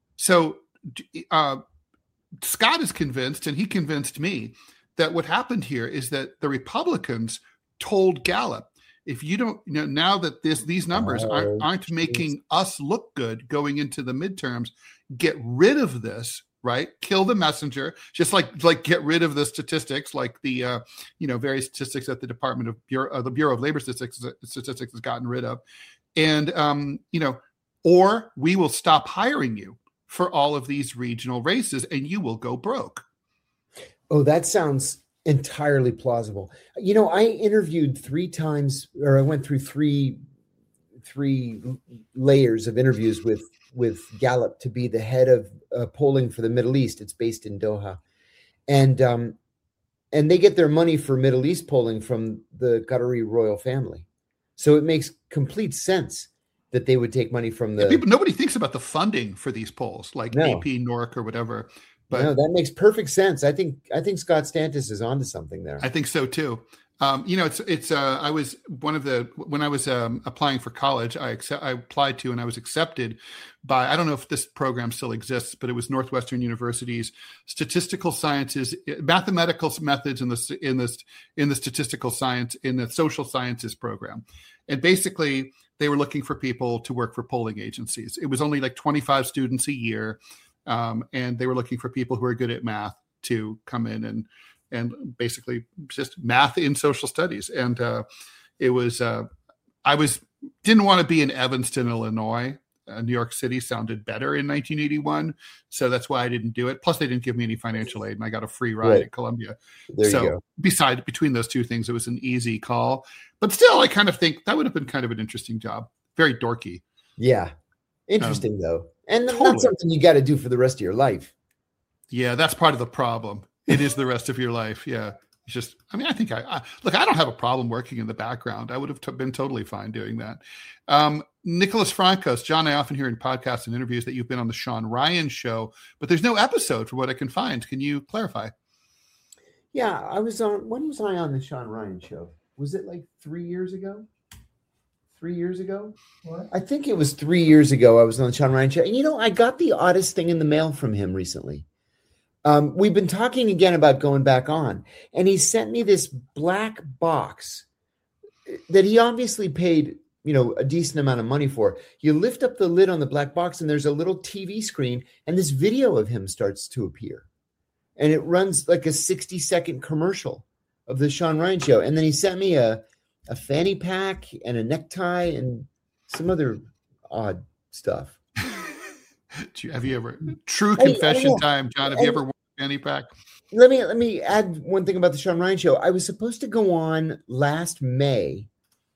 So uh, Scott is convinced, and he convinced me, that what happened here is that the Republicans told Gallup, if you don't, you know, now that this these numbers aren't, aren't making us look good going into the midterms, get rid of this, right? Kill the messenger, just like like get rid of the statistics, like the uh, you know various statistics that the Department of Bureau, uh, the Bureau of Labor Statistics statistics has gotten rid of, and um, you know, or we will stop hiring you for all of these regional races, and you will go broke. Oh, that sounds entirely plausible. You know, I interviewed three times, or I went through three three layers of interviews with with Gallup to be the head of uh, polling for the Middle East. It's based in Doha, and um, and they get their money for Middle East polling from the Qatari royal family. So it makes complete sense that they would take money from the yeah, people. Nobody thinks about the funding for these polls, like no. A P, N O R C, or whatever. But no, that makes perfect sense. I think I think Scott Stantis is onto something there. I think so too. Um, you know, it's it's. Uh, I was one of the when I was um, applying for college. I accept, I applied to and I was accepted by. I don't know if this program still exists, but it was Northwestern University's statistical sciences, mathematical methods in the in this in the statistical science in the social sciences program, and basically they were looking for people to work for polling agencies. It was only like twenty-five students a year, um, and they were looking for people who are good at math to come in and. and basically just math in social studies. And uh, it was, uh, I was, didn't want to be in Evanston, Illinois. Uh, New York City sounded better in nineteen eighty-one. So that's why I didn't do it. Plus they didn't give me any financial aid and I got a free ride right. at Columbia. There so you go. beside, between those two things, it was an easy call, but still I kind of think that would have been kind of an interesting job. Very dorky. Yeah. Interesting um, though. And totally. Not something you got to do for the rest of your life. Yeah. That's part of the problem. It is the rest of your life. Yeah. It's just, I mean, I think I, I look, I don't have a problem working in the background. I would have t- been totally fine doing that. Um, Nicholas Francos, John, I often hear in podcasts and interviews that you've been on the Sean Ryan show, but there's no episode for what I can find. Can you clarify? Yeah. I was on, when was I on the Sean Ryan show? Was it like three years ago? Three years ago? What? I think it was three years ago. I was on the Sean Ryan show. And you know, I got the oddest thing in the mail from him recently. Um, we've been talking again about going back on, and he sent me this black box that he obviously paid, you know, a decent amount of money for. You lift up the lid on the black box and there's a little T V screen and this video of him starts to appear. And it runs like a sixty second commercial of the Sean Ryan show. And then he sent me a, a fanny pack and a necktie and some other odd stuff. Do you, have you ever true confession I, I time, John? Have I, you ever worn a fanny pack? Let me let me add one thing about the Sean Ryan show. I was supposed to go on last May,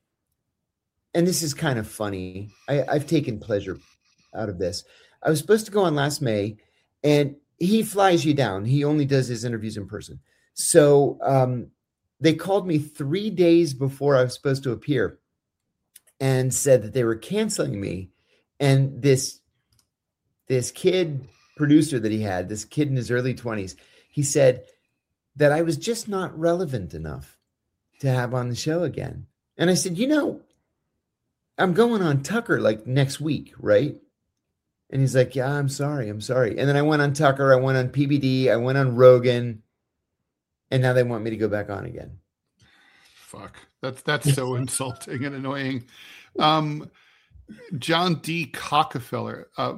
and this is kind of funny. I, I've taken pleasure out of this. I was supposed to go on last May, and he flies you down. He only does his interviews in person. So um, they called me three days before I was supposed to appear, and said that they were canceling me, and this. This kid producer that he had, this kid in his early twenties, he said that I was just not relevant enough to have on the show again. And I said, you know, I'm going on Tucker like next week, right? And he's like, yeah, I'm sorry. I'm sorry. And then I went on Tucker. I went on P B D. I went on Rogan. And now they want me to go back on again. Fuck. That's, that's so insulting and annoying. Um, John D. Cockefeller. Uh,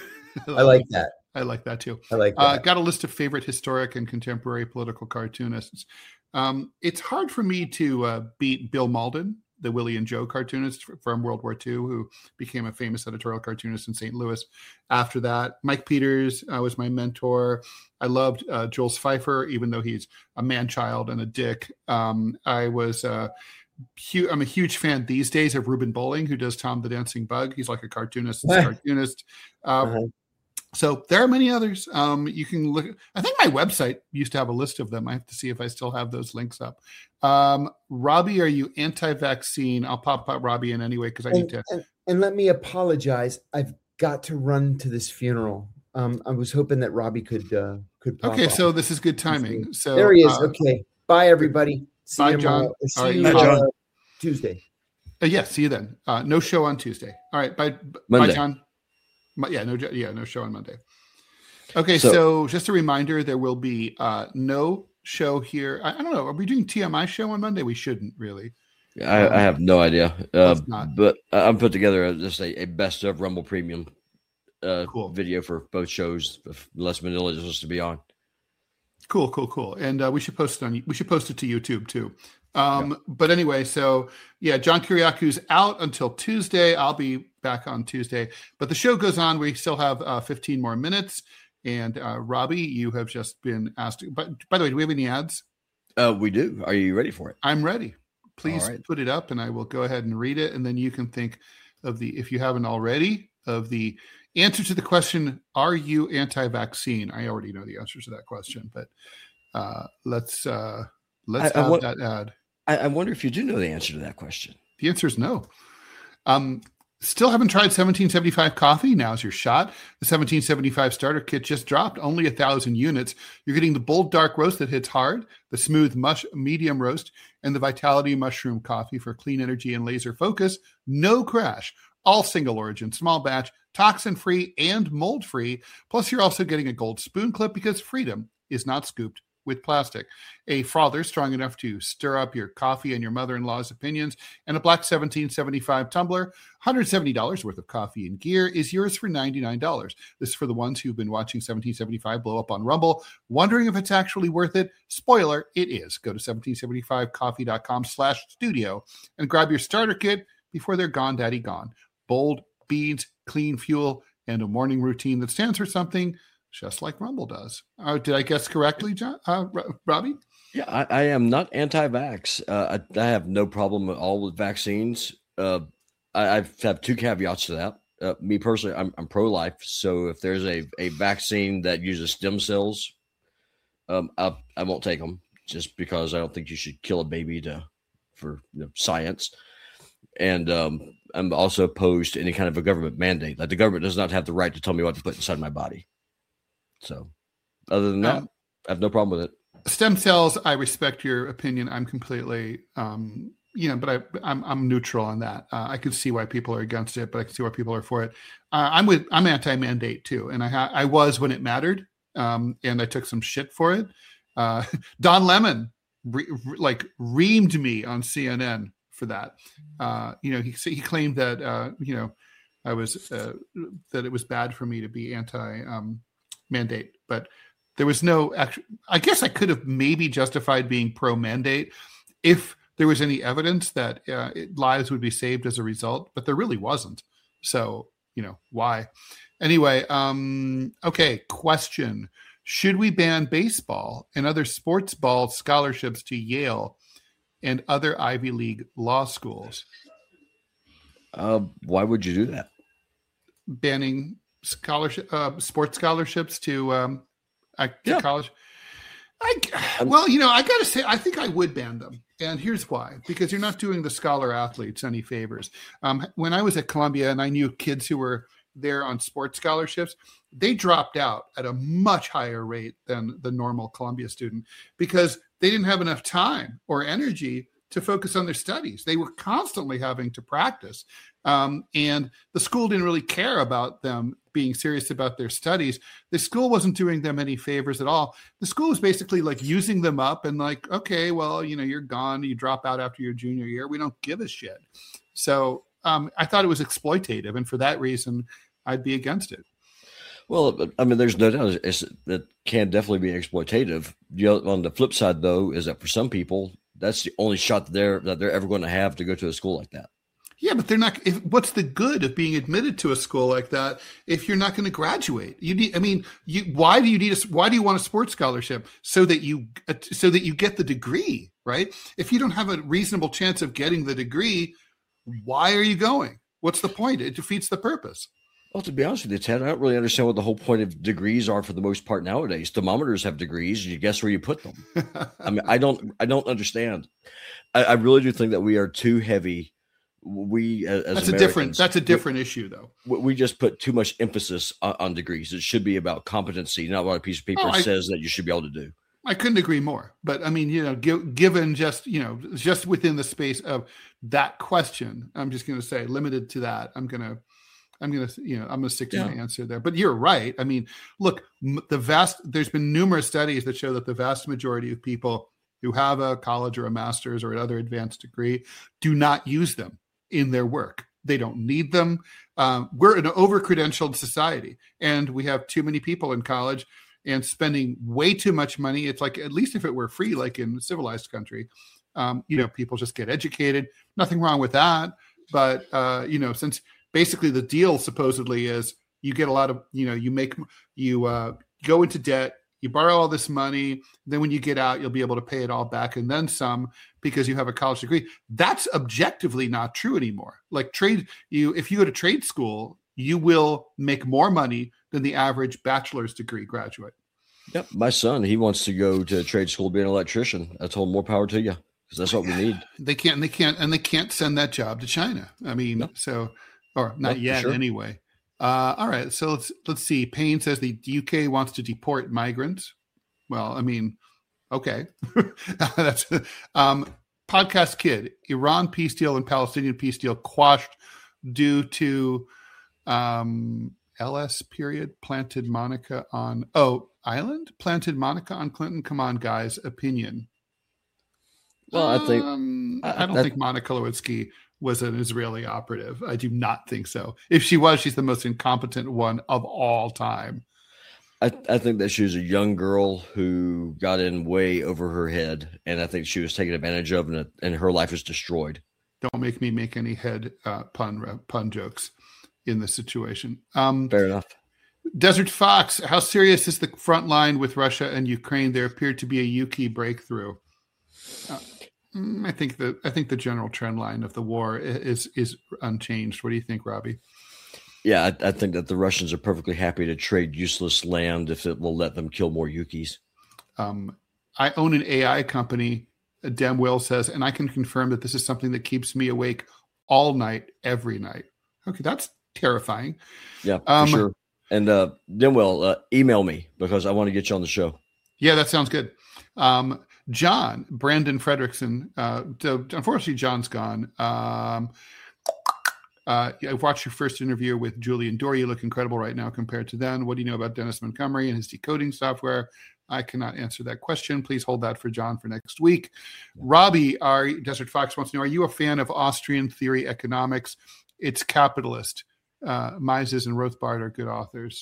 I like that. I like that too. I like that. Uh, got a list of favorite historic and contemporary political cartoonists. Um, it's hard for me to uh, beat Bill Malden, the Willie and Joe cartoonist from World War Two, who became a famous editorial cartoonist in Saint Louis. After that, Mike Peters uh, was my mentor. I loved uh, Jules Pfeiffer, even though he's a man-child and a dick. Um, I was... Uh, I'm a huge fan these days of Reuben Bowling, who does Tom the Dancing Bug. He's like a cartoonist, cartoonist. Uh, uh-huh. So there are many others. Um, you can look. I think my website used to have a list of them. I have to see if I still have those links up. Um, Robbie, are you anti-vaccine? I'll pop up Robbie in anyway because I and, need to. And, and let me apologize. I've got to run to this funeral. Um, I was hoping that Robbie could uh, could. Pop okay, off. so this is good timing. So there he is. Uh, okay, bye everybody. See bye, you John. See right, you bye, uh, John. Tuesday. Uh, yeah, see you then. Uh, no show on Tuesday. All right, bye, Monday. bye, John. Yeah, no, yeah, no show on Monday. Okay, so, so just a reminder, there will be uh, no show here. I, I don't know. Are we doing T M I show on Monday? We shouldn't really. I, um, I have no idea. Uh, not. But I'm put together a, just a, a best of Rumble Premium uh, cool. video for both shows, unless Manila just wants to be on. Cool, cool, cool. And uh, we should post it on. We should post it to YouTube too. Um, yeah. But anyway, so yeah, John Kiriaku's out until Tuesday. I'll be back on Tuesday. But the show goes on. We still have uh, fifteen more minutes. And uh, Robbie, you have just been asked. But by the way, do we have any ads? Uh, we do. Are you ready for it? I'm ready. Please right. put it up, and I will go ahead and read it. And then you can think of the, if you haven't already, of the answer to the question: are you anti-vaccine? I already know the answer to that question, but uh, let's uh, let's I, have I wa- that ad. I, I wonder if you do know the answer to that question. The answer is no. Um, Still haven't tried seventeen seventy-five coffee? Now's your shot. The seventeen seventy-five starter kit just dropped, only a thousand units. You're getting the bold dark roast that hits hard, the smooth mush medium roast, and the Vitality mushroom coffee for clean energy and laser focus. No crash. All single origin, small batch, toxin free, and mold free. Plus, you're also getting a gold spoon clip because freedom is not scooped with plastic, a frother strong enough to stir up your coffee and your mother-in-law's opinions, and a black seventeen seventy-five tumbler. one hundred seventy dollars worth of coffee and gear is yours for ninety-nine dollars. This is for the ones who've been watching seventeen seventy-five blow up on Rumble, wondering if it's actually worth it. Spoiler, it is. Go to seventeen seventy-five coffee dot com slash studio and grab your starter kit before they're gone, daddy gone. Bold beans, clean fuel, and a morning routine that stands for something just like Rumble does. Uh, did I guess correctly, John, uh, Robbie? Yeah, I, I am not anti-vax. Uh, I, I have no problem at all with vaccines. Uh, I, I have two caveats to that. Uh, me personally, I'm, I'm pro-life. So if there's a, a vaccine that uses stem cells, um, I, I won't take them just because I don't think you should kill a baby to for you know, science. And um, I'm also opposed to any kind of a government mandate. Like the government does not have the right to tell me what to put inside my body. So other than that, um, I have no problem with it. Stem cells, I respect your opinion. I'm completely, um, you know, but I, I'm I'm neutral on that. Uh, I can see why people are against it, but I can see why people are for it. Uh, I'm with I'm anti-mandate too, and I ha- I was when it mattered, um, and I took some shit for it. Uh, Don Lemon re- re- like reamed me on C N N for that. Uh, you know, he he claimed that uh, you know I was uh, that it was bad for me to be anti. Um, mandate, but there was no actual. I guess I could have maybe justified being pro mandate if there was any evidence that uh, it, lives would be saved as a result, but there really wasn't. So, you know, why? Anyway, um, okay, question. Should we ban baseball and other sports ball scholarships to Yale and other Ivy League law schools? Uh, why would you do that? Banning scholarship, uh, sports scholarships to, um, to yeah. college. I, well, you know, I got to say, I think I would ban them. And here's why. Because you're not doing the scholar athletes any favors. Um, when I was at Columbia and I knew kids who were there on sports scholarships, they dropped out at a much higher rate than the normal Columbia student because they didn't have enough time or energy to focus on their studies. They were constantly having to practice. Um, and the school didn't really care about them being serious about their studies. The school wasn't doing them any favors at all. The school was basically like using them up and like, okay, well, you know, you're gone. You drop out after your junior year. We don't give a shit. So um, I thought it was exploitative. And for that reason, I'd be against it. Well, I mean, there's no doubt it's, it can definitely be exploitative. You know, on the flip side, though, is that for some people, that's the only shot that they're, that they're ever going to have to go to a school like that. Yeah, but they're not. If, what's the good of being admitted to a school like that if you're not going to graduate? You need. I mean, you. Why do you need a? Why do you want a sports scholarship so that you so that you get the degree, right? If you don't have a reasonable chance of getting the degree, why are you going? What's the point? It defeats the purpose. Well, to be honest with you, Ted, I don't really understand what the whole point of degrees are for the most part nowadays. Thermometers have degrees. You guess where you put them. I mean, I don't. I don't understand. I, I really do think that we are too heavy. We as that's a different that's a different we, issue though. We just put too much emphasis on, on degrees. It should be about competency, not what a piece of paper oh, I, says that you should be able to do. I couldn't agree more. But I mean, you know, give, given just you know just within the space of that question, I'm just going to say limited to that. I'm going to I'm going to you know I'm going to stick to yeah. my answer there. But you're right. I mean, look, the vast there's been numerous studies that show that the vast majority of people who have a college or a master's or another advanced degree do not use them in their work. They don't need them. Um, we're an over-credentialed society, and we have too many people in college and spending way too much money. It's like, at least if it were free, like in a civilized country, um, you know, people just get educated. Nothing wrong with that. But, uh, you know, since basically the deal supposedly is you get a lot of, you know, you make, you uh, go into debt, you borrow all this money, then when you get out, you'll be able to pay it all back and then some because you have a college degree. That's objectively not true anymore. Like trade, you if you go to trade school, you will make more money than the average bachelor's degree graduate. Yep. My son, he wants to go to trade school, be an electrician. I told him more power to you because that's what we need. They can't, and they can't, and they can't send that job to China. I mean, no. so or not oh, yet sure. anyway. Uh, all right, so let's let's see. Payne says the U K wants to deport migrants. Well, I mean, okay, that's um, podcast kid. Iran peace deal and Palestinian peace deal quashed due to um, L S period planted Monica on oh island planted Monica on Clinton. Come on, guys, opinion. Well, I think um, I, I don't I, think Monica Lewinsky was an Israeli operative. I do not think so. If she was, she's the most incompetent one of all time. I, I think that she was a young girl who got in way over her head, and I think she was taken advantage of, and, it, and her life was destroyed. Don't make me make any head uh, pun uh, pun jokes in this situation. Um, Fair enough. Desert Fox, how serious is the front line with Russia and Ukraine? There appeared to be a U K breakthrough. Uh, I think the I think the general trend line of the war is is unchanged. What do you think, Robbie? Yeah, I, I think that the Russians are perfectly happy to trade useless land if it will let them kill more Yukis. Um, I own an A I company, Dem Will says, and I can confirm that this is something that keeps me awake all night, every night. Okay, that's terrifying. Yeah, um, for sure. And uh, Demwell, uh, email me because I want to get you on the show. Yeah, that sounds good. Um, John, Brandon Fredrickson, uh, unfortunately, John's gone. Um, uh, I watched your first interview with Julian Dore. You look incredible right now compared to then. What do you know about Dennis Montgomery and his decoding software? I cannot answer that question. Please hold that for John for next week. Robbie, our Desert Fox wants to know, are you a fan of Austrian theory economics? It's capitalist. Uh, Mises and Rothbard are good authors.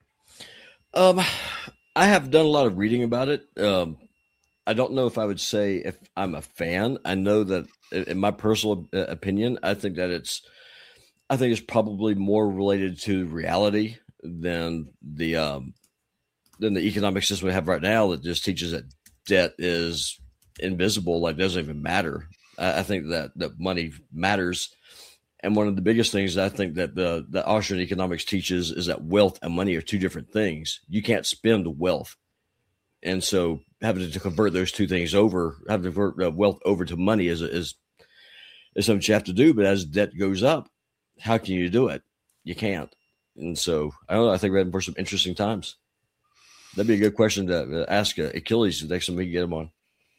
Um, I have done a lot of reading about it. Um, I don't know if I would say if I'm a fan. I know that in my personal opinion, I think that it's, I think it's probably more related to reality than the, um, than the economic system we have right now that just teaches that debt is invisible, like doesn't even matter. I, I think that, that money matters. And one of the biggest things I think that the, the Austrian economics teaches is that wealth and money are two different things. You can't spend wealth. And so having to convert those two things over, having to convert uh, wealth over to money is, is, is something you have to do. But as debt goes up, how can you do it? You can't. And so I don't know. I think we're heading for some interesting times. That'd be a good question to ask uh, Achilles the next time we can get him on.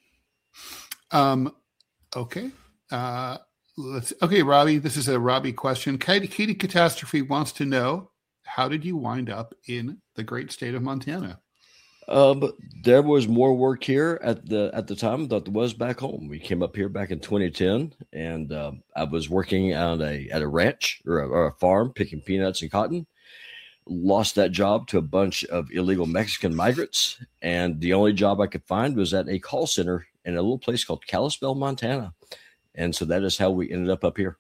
Um, okay. Uh, let's, okay, Robbie, this is a Robbie question. Katie, Katie Catastrophe wants to know, how did you wind up in the great state of Montana? Um, there was more work here at the at the time than there was back home. We came up here back in twenty ten, and um, I was working at a at a ranch or a, or a farm picking peanuts and cotton. Lost that job to a bunch of illegal Mexican migrants, and the only job I could find was at a call center in a little place called Kalispell, Montana. And so that is how we ended up up here.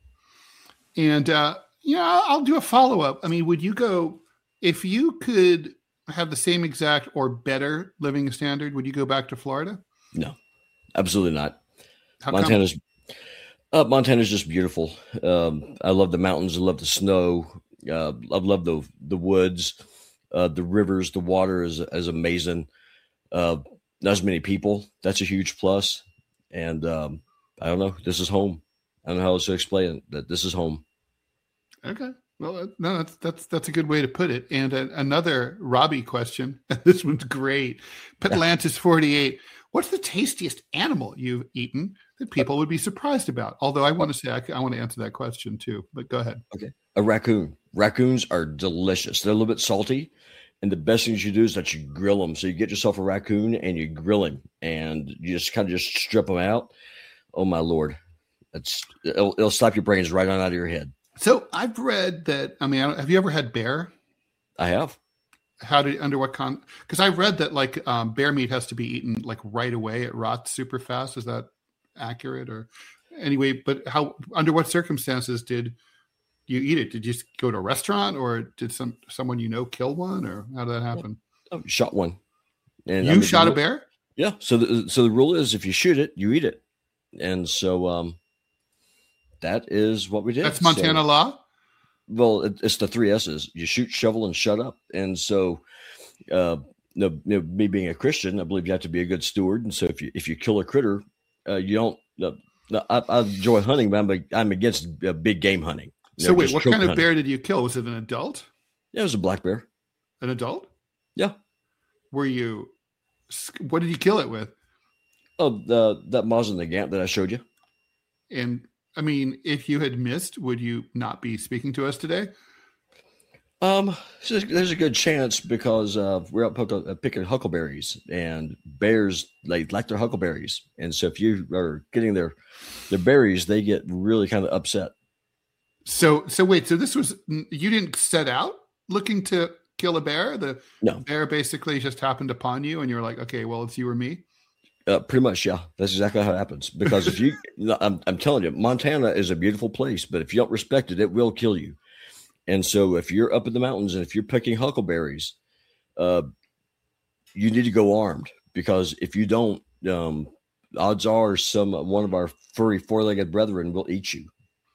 And uh, yeah, I'll do a follow up. I mean, would you go if you could have the same exact or better living standard? Would you go back to Florida? No, absolutely not. How Montana's uh, Montana's just beautiful. Um, I love the mountains. I love the snow. Uh, I love the the woods, uh, the rivers. The water is is amazing. Uh, not as many people. That's a huge plus. And um, I don't know. This is home. I don't know how else to explain it. That this is home. Okay. Well, no, that's that's that's a good way to put it. And uh, another Robbie question. This one's great. Petlantis forty-eight. What's the tastiest animal you've eaten that people would be surprised about? Although I want to say I, I want to answer that question too. But go ahead. Okay. A raccoon. Raccoons are delicious. They're a little bit salty. And the best thing you do is that you grill them. So you get yourself a raccoon and you grill him and you just kind of just strip them out. Oh my Lord. That's it'll, it'll slap your brains right on out of your head. So I've read that. I mean, have you ever had bear? I have. How did under what con? Because I've read that like um, bear meat has to be eaten like right away. It rots super fast. Is that accurate or anyway? But how under what circumstances did you eat it? Did you go to a restaurant or did some someone you know kill one or how did that happen? I shot one. And you I mean, shot a bear? Yeah. So the so the rule is if you shoot it, you eat it. And so um, that is what we did. That's Montana so, law? Well, it, it's the three S's. You shoot, shovel, and shut up. And so uh, you know, me being a Christian, I believe you have to be a good steward. And so if you if you kill a critter, uh, you don't uh, – I, I enjoy hunting, but I'm, a, I'm against uh, big game hunting. So know, wait, what kind of hunting. bear did you kill? Was it an adult? Yeah, it was a black bear. An adult? Yeah. Were you? What did you kill it with? Oh, the that Mosin Nagant that I showed you. And I mean, if you had missed, would you not be speaking to us today? Um, so there's a good chance because uh, we're out uh, picking huckleberries, and bears they like their huckleberries, and so if you are getting their their berries, they get really kind of upset. So, so wait, so this was you didn't set out looking to kill a bear? The no. bear basically just happened upon you, and you're like, okay, well, it's you or me. Uh, pretty much, yeah. That's exactly how it happens. Because if you, I'm, I'm telling you, Montana is a beautiful place, but if you don't respect it, it will kill you. And so if you're up in the mountains and if you're picking huckleberries, uh, you need to go armed, because if you don't, um, odds are some one of our furry four-legged brethren will eat you.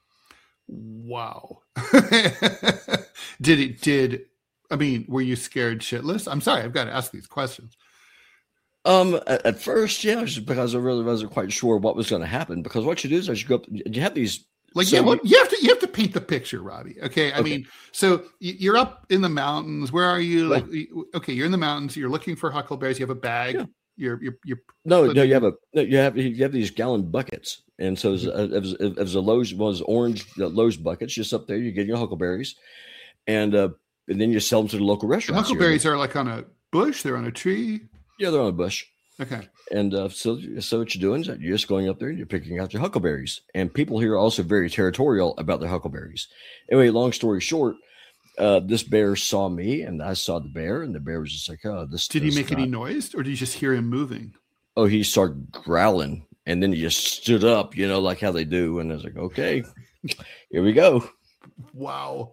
Wow. Did it, did, I mean, were you scared shitless? I'm sorry, I've got to ask these questions. Um, at, at first, yeah, just because I really wasn't quite sure what was going to happen. Because what you do is, as you go up, you have these like so yeah, well, you have to you have to paint the picture, Robbie. Okay, I okay. mean, so you're up in the mountains. Where are you? Like, okay, you're in the mountains. You're looking for huckleberries. You have a bag. Yeah. You're you're you're no no. You have a no, you have you have these gallon buckets, and so it was, it was, it was a Lowe's was orange Lowe's buckets just up there. You get your huckleberries, and uh, and then you sell them to the local restaurants. The huckleberries here. Are like on a bush. They're on a tree. Yeah, they're on a bush. Okay. And uh, so, so what you're doing is that you're just going up there and you're picking out your huckleberries. And people here are also very territorial about their huckleberries. Anyway, long story short, uh, this bear saw me and I saw the bear, and the bear was just like, "Oh, this." Did he this make not... any noise, or did you just hear him moving? Oh, he started growling, and then he just stood up, you know, like how they do. And I was like, "Okay, here we go." Wow.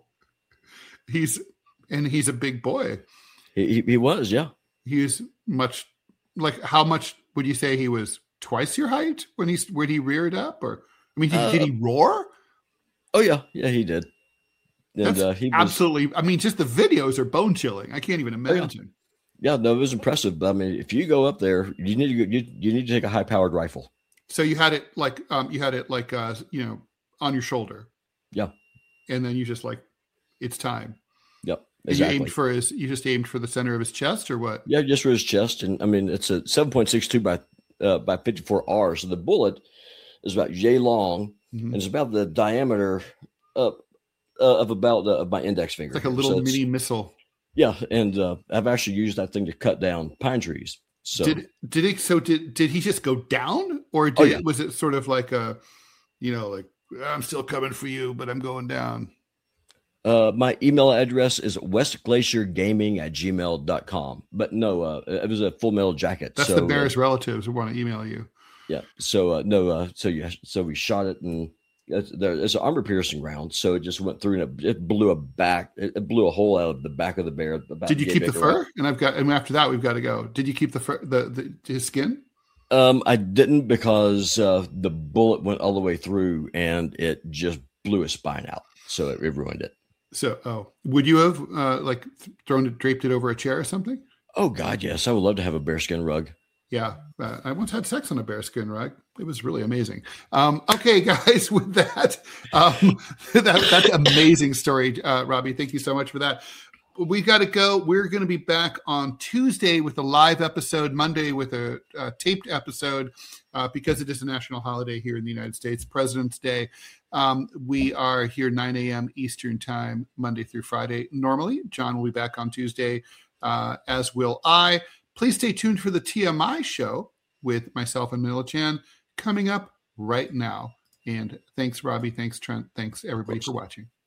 He's and he's a big boy. He he, he was, yeah. He's much. Like, how much would you say he was? Twice your height when he when he reared up, or I mean, did, uh, did he roar? Oh yeah, yeah, he did. And That's uh, he was, absolutely. I mean, just the videos are bone chilling. I can't even imagine. Oh, yeah. yeah, no, it was impressive. But I mean, if you go up there, you need to go, you you need to take a high powered rifle. So you had it like um you had it like uh you know on your shoulder. Yeah, and then you just like, it's time. Yep. Exactly. You aimed for his. You just aimed for the center of his chest, or what? Yeah, just for his chest, and I mean it's a seven point six two by uh, by fifty-four R. So the bullet is about yay long, mm-hmm. and it's about the diameter of uh, of about uh, of my index finger. It's like a little so mini missile. Yeah, and uh, I've actually used that thing to cut down pine trees. So did did it? So did did he just go down, or did, oh, yeah. was it sort of like a, you know, like I'm still coming for you, but I'm going down? Uh, my email address is westglaciergaming at gmail dot com. But no, uh, it was a Full Metal Jacket. That's so, the bear's uh, relatives who want to email you. Yeah. So, uh, no, uh, so you, so we shot it, and it's, there, it's an armor piercing round. So it just went through and it, it blew a back, it, it blew a hole out of the back of the bear. Did you keep the fur? Around. And I've got, and after that, we've got to go. Did you keep the fur, the, the his skin? Um, I didn't, because uh, the bullet went all the way through and it just blew his spine out. So it, it ruined it. So, oh, would you have uh, like thrown it, draped it over a chair or something? Oh God, yes. I would love to have a bearskin rug. Yeah. Uh, I once had sex on a bearskin rug. It was really amazing. Um, okay, guys, with that, um, that that's an amazing story. Uh, Robbie, thank you so much for that. We got to go. We're going to be back on Tuesday with a live episode, Monday with a, a taped episode, uh, because it is a national holiday here in the United States, President's Day. Um, we are here nine a.m. Eastern time, Monday through Friday. Normally, John will be back on Tuesday, uh, as will I. Please stay tuned for the T M I show with myself and Manila Chan coming up right now. And thanks, Robbie. Thanks, Trent. Thanks, everybody, for watching.